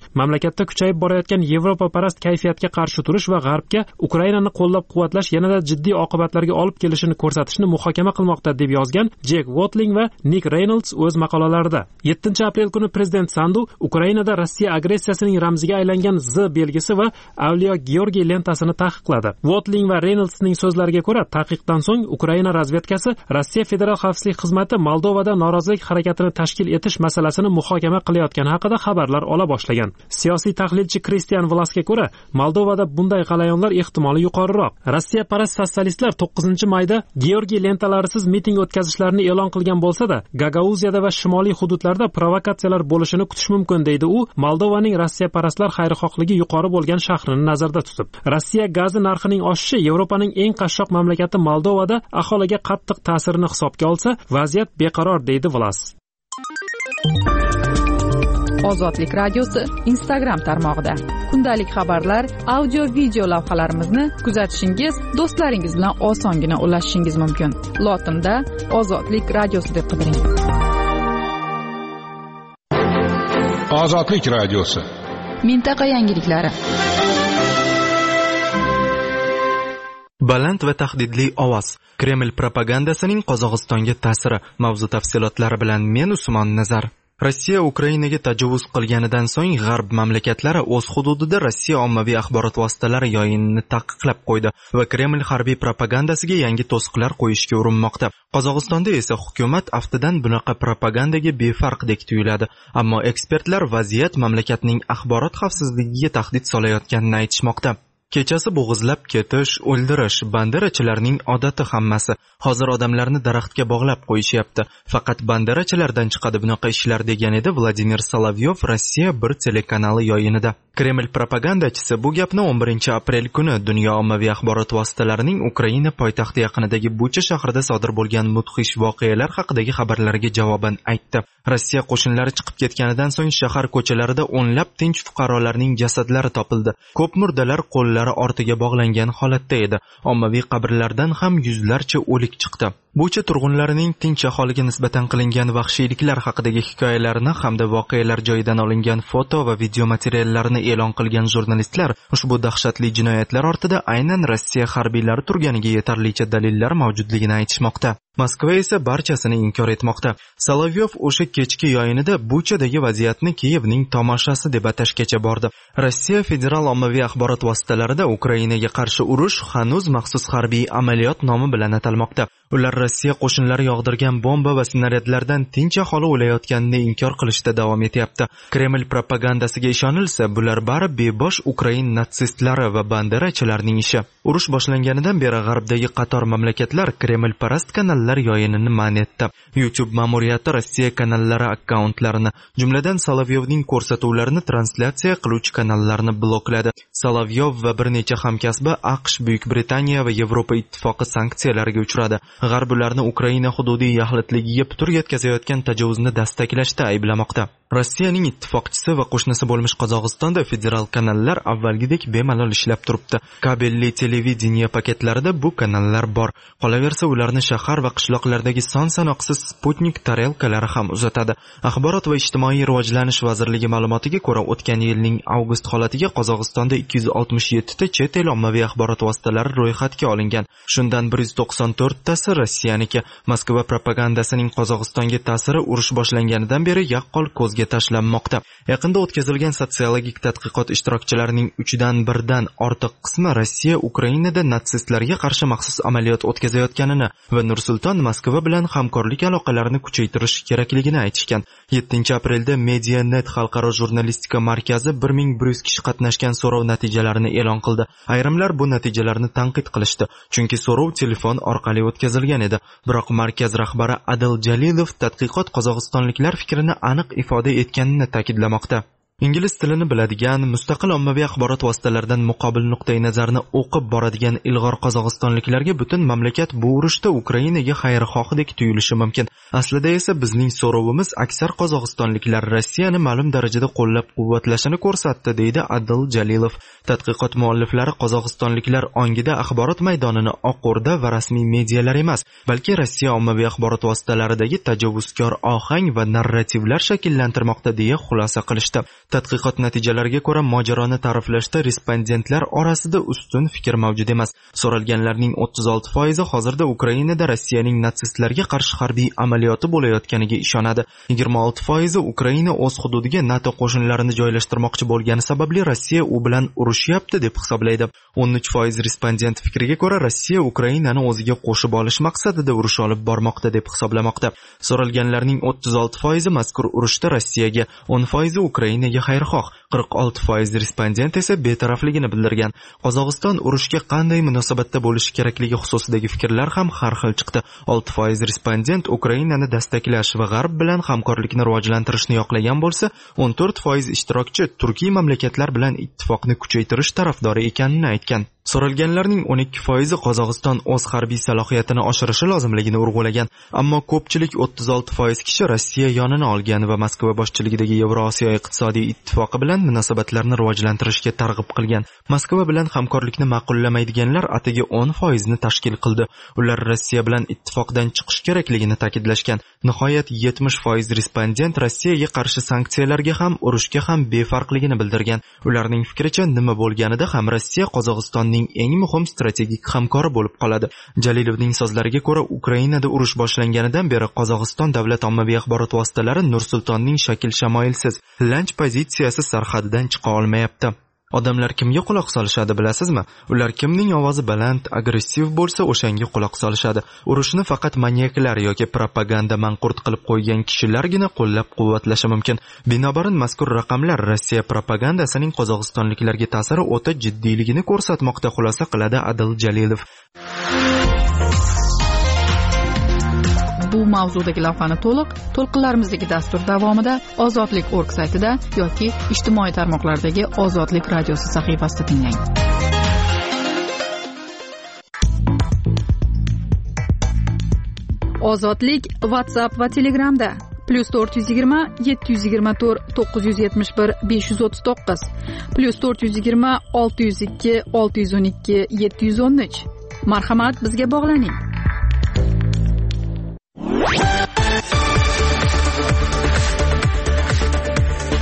mamlakatda kuchayib borayotgan yevropaparast kayfiyatga qarshi turish va g'arbga Ukrainani qo'llab-quvvatlash yanada jiddiy oqibatlarga olib kelishini ko'rsatishni muhokama qilmoqda, deb yozgan Jek Watling va Nick Reynolds o'z maqolalarida. 7-aprel kuni prezident Sandu Ukrainada Rossiya agressiyasining ramziga aylangan Z belgisi va Avliyo Georgiy lentasini taqiqladi. Watling va Reynoldsning so'zlariga ko'ra, taqiqdan so'ng Ukraina razvedkasi Rossiya Federal xavfsizlik xizmati Moldovada norozilik harakatini tashkil etish masalasini muhokama qilayotgani haqida xabarlar ola boshlagan. Siyosiy tahlilchi Kristian Vlasga ko'ra, Moldovada bunday g'alayonlar ehtimoli yuqoriroq. Rossiya parast sotsialistlar 9-mayda Georgiy lentalarisiz miting o'tkazishlarini e'lon qilgan bo'lsa-da, Gagauziyada va shimoliy hududlarda provokatsiyalar bo'lishini kutish mumkin, deydi u, Moldovaning Rossiya parastlar xayrixohligi yuqori bo'lgan shahrini nazarda tutib. Rossiya gazi narxining oshishi Yevropaning eng qashshoq mamlakati Moldovada aholiga qattiq ta'sirini hisobga olsa, vaziyat beqaror, deydi Vlas.
Ozodlik radiosi Instagram tarmog'ida kundalik xabarlar, audio video lavhalarimizni kuzatishingiz, do'stlaringiz bilan osongina ulashishingiz mumkin. Lotinda Ozodlik radiosi deb qidiring.
Ozodlik radiosi.
Mintaqa yangiliklari.
Baland va tahdidli ovoz. Kreml propagandasining Qozog'istonga ta'siri. Mavzu tafsilotlari bilan men Usmon Nazar. Rossiya Ukrainaga tajovuz qilganidan so'ng g'arb mamlakatlari o'z hududida Rossiya ommaviy axborot vositalari yoyinini taqiqlab qo'ydi va Kreml harbiy propagandasiga yangi to'siqlar qo'yishga urinmoqda. Qozog'istonda esa hukumat aftidan bunaqa propagandaga befarqdek tuyuladi, ammo ekspertlar vaziyat mamlakatning axborot xavfsizligiga tahdid solayotganini aytishmoqda. Kechasi bo'g'izlab ketish, o'ldirish banderachilarning odati hammasi. Hozir odamlarni daraxtga bog'lab qo'yishyapti. Faqat banderachilardan chiqadi bunaqa ishlar, degan edi Vladimir Solovyov Rossiya bir telekanali yoyinida. Kreml propagandachisi bu gapni 11-aprel kuni dunyo ommaviy axborot vositalarining Ukraina poytaxti yaqinidagi Bucha shahrida sodir bo'lgan mudhish voqealar haqidagi xabarlarga javoban aytdi. Rossiya qo'shinlari chiqib ketganidan so'ng shahar ko'chalarida o'nlab tinch fuqarolarning jasadlari topildi. Ko'p murdalar qo'llari ortiga bog'langan holatda edi. Ommaviy qabrlardan ham yuzlarcha o'lik chiqdi. Bucha turg'unlarining tinch aholiga nisbatan qilingan vahshiyliklar haqidagi hikoyalarini hamda voqealar joyidan olingan foto va video materiallarini e'lon qilgan jurnalistlar ushbu dahshatli jinoyatlar ortida aynan Rossiya harbiylari turganiga yetarlicha dalillar mavjudligini aytishmoqda. Moskva esa barchasini inkor etmoqda. Solovyov o'sha kechki yoyinida Buchadagi vaziyatni Kiyevning tomoshasi deb atashgacha bordi. Rossiya federal ommaviy axborot vositalarida Ukrainaga qarshi urush hanuz maxsus harbiy amaliyot nomi bilan atalmoqda. Ular Rossiya qo'shinlari yog'dirgan bomba va snaryadlardan tinch aholi o'layotganini inkor qilishda davom etyapti. Kreml propagandasiga ishonilsa, bular bari bebosh Ukrain natsistlari va banderachilarning ishi. Urush boshlanganidan beri g'arbdagi qator mamlakatlar Kreml parast kanallar yoyinini man etdi. YouTube ma'muriyati Rossiya kanallari akkauntlarini, jumladan Solovyovning ko'rsatuvlarini translyatsiya qiluvchi kanallarni blokladi. Solovyov va bir necha hamkasbi AQSh, Buyuk Britaniya va Yevropa ittifoqi sanksiyalarga uchradi. G'arb ularni Ukraina hududiy yaxlitligiga putur yetkazayotgan tajovuzni dastaklashda ayblamoqda. Rossiyaning ittifoqchisi va qo'shnisi bo'lmish Qozog'istonda federal kanallar avvalgidek bemalol ishlab turibdi. Kabelli televideniya paketlarida bu kanallar bor. Qolaversa, ularni shahar va qishloqlardagi son-sanoqsiz Sputnik tarelkalari ham uzatadi. Axborot va ijtimoiy rivojlanish vazirligi ma'lumotiga ko'ra, o'tgan yilning avgust holatiga Qozog'istonda 267 ta chet el ommaviy axborot vositalari ro'yxatga olingan. Shundan 194 tasi Rossiyaniki. Moskva propagandasining Qozog'istonga ta'siri urush boshlanganidan beri yaqqol ko'zga tashlanmoqda. Yaqinda o'tkazilgan sotsiologik tadqiqot ishtirokchilarining 1/3 ortiq qismi Rossiya Ukrainada natsistlarga qarshi maxsus amaliyot o'tkazayotganini va Nursulton Moskva bilan hamkorlik aloqalarini kuchaytirish kerakligini aytishgan. 7-aprelda Medianet xalqaro jurnalistika markazi 1100 kishi qatnashgan so'rov natijalarini e'lon qildi. Ayrimlar bu natijalarni tanqid qilishdi, chunki so'rov telefon orqali o'tkazilgan edi. Biroq markaz rahbari Adil Jalilov tadqiqot qozog'istonliklar fikrini aniq ifoda etganini ta'kidlamoqda. Ingliz tilini biladigan, mustaqil ommaviy axborot vositalaridan muqobil nuqtai nazarni o'qib boradigan ilg'or qozog'istonliklarga butun mamlakat bu urushda Ukrainaga xayrixohdek tuyulishi mumkin. Aslida esa bizning so'rovimiz aksar qozog'istonliklar Rossiyani ma'lum darajada qo'llab-quvvatlashini ko'rsatdi, deydi Adil Jalilov. Tadqiqot mualliflari qozog'istonliklar ongida axborot maydonini Oq O'rda va rasmiy medialar emas, balki Rossiya ommaviy axborot vositalaridagi tajovuzkor ohang va narrativlar shakllantirmoqda deya xulosa qilishdi. Tadqiqot natijalariga ko'ra, mojaroni ta'riflashda respondentlar orasida ustun fikr mavjud emas. So'ralganlarning 36% hozirda Ukrainada Rossiyaning natsistlarga qarshi harbiy amaliyoti bo'layotganiga ishonadi. 26% Ukraina o'z hududiga NATO qo'shinlarini joylashtirmoqchi bo'lgani sababli Rossiya u bilan urushyapti deb hisoblaydi. 13% respondent fikriga ko'ra, Rossiya Ukrainani o'ziga qo'shib olish maqsadida urush olib bormoqda deb hisoblamoqda. So'ralganlarning 36% mazkur urushda Rossiyaga, 10% Ukrainaga xayrixoh, 46% respondent esa betarafligini bildirgan. Qozog'iston urushga qanday munosabatda bo'lishi kerakligi xususidagi fikrlar ham har xil chiqdi. 6% respondent Ukrainani dastaklash va G'arb bilan hamkorlikni rivojlantirishni yoqlagan bo'lsa, 14% ishtirokchi turkiy mamlakatlar bilan ittifoqni kuchaytirish tarafdori ekanini aytgan. So'ralganlarning 12% Qozog'iston o'z harbiy salohiyatini oshirishi lozimligini urg'ulagan, ammo ko'pchilik 36% kishi Rossiya yonini olgan va Moskva boshchiligidagi Yevrosiyo iqtisodiy ittifoqi bilan munosabatlarni rivojlantirishga targ'ib qilgan. Moskva bilan hamkorlikni ma'qullamaydiganlar atigi 10% ni tashkil qildi. Ular Rossiya bilan ittifoqdan chiqish kerakligini ta'kidlashgan. Nihoyat 70% respondent Rossiyaga qarshi sanksiyalarga ham, urushga ham befarqligini bildirgan. Ularning fikricha, nima bo'lganida ham Rossiya Qozog'istonning eng muhim strategik hamkori bo'lib qoladi. Jalilovning so'zlariga ko'ra, Ukrainada urush boshlanganidan beri Qozog'iston davlat ommaviy axborot vositalari Nur-Sultonning shakl-shamoilsiz, lanch pozitsiyasi sarhadidan chiqa olmayapti. Odamlar kimga quloq solishadi bilasizmi? Ular kimning ovozi baland, agressiv bo'lsa, o'shanga quloq solishadi. Urushni faqat maniaklar yoki propaganda manqurt qilib qo'ygan kishilargina qo'llab-quvvatlashi mumkin. Binobarin mazkur raqamlar Rossiya propagandasining qozog'istonliklarga ta'siri o'ta jiddiyligini ko'rsatmoqda, xulosa qiladi Adil Jalilov.
Bu mavzudagi lavhani to'lqinlarimizdagi dastur davomida ozodlik.org saytida yoki ijtimoiy tarmoqlardagi Ozodlik radiosi sahifasida tinglang. Ozodlik WhatsApp va Telegramda +420 724 971 539 +420 602 612 713. Marhamat, bizga bog'laning.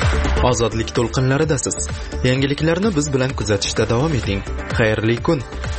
Ozodlik to'lqinlaridasiz. Yangiliklarni biz bilan kuzatishda davom eting. Xayrli kun.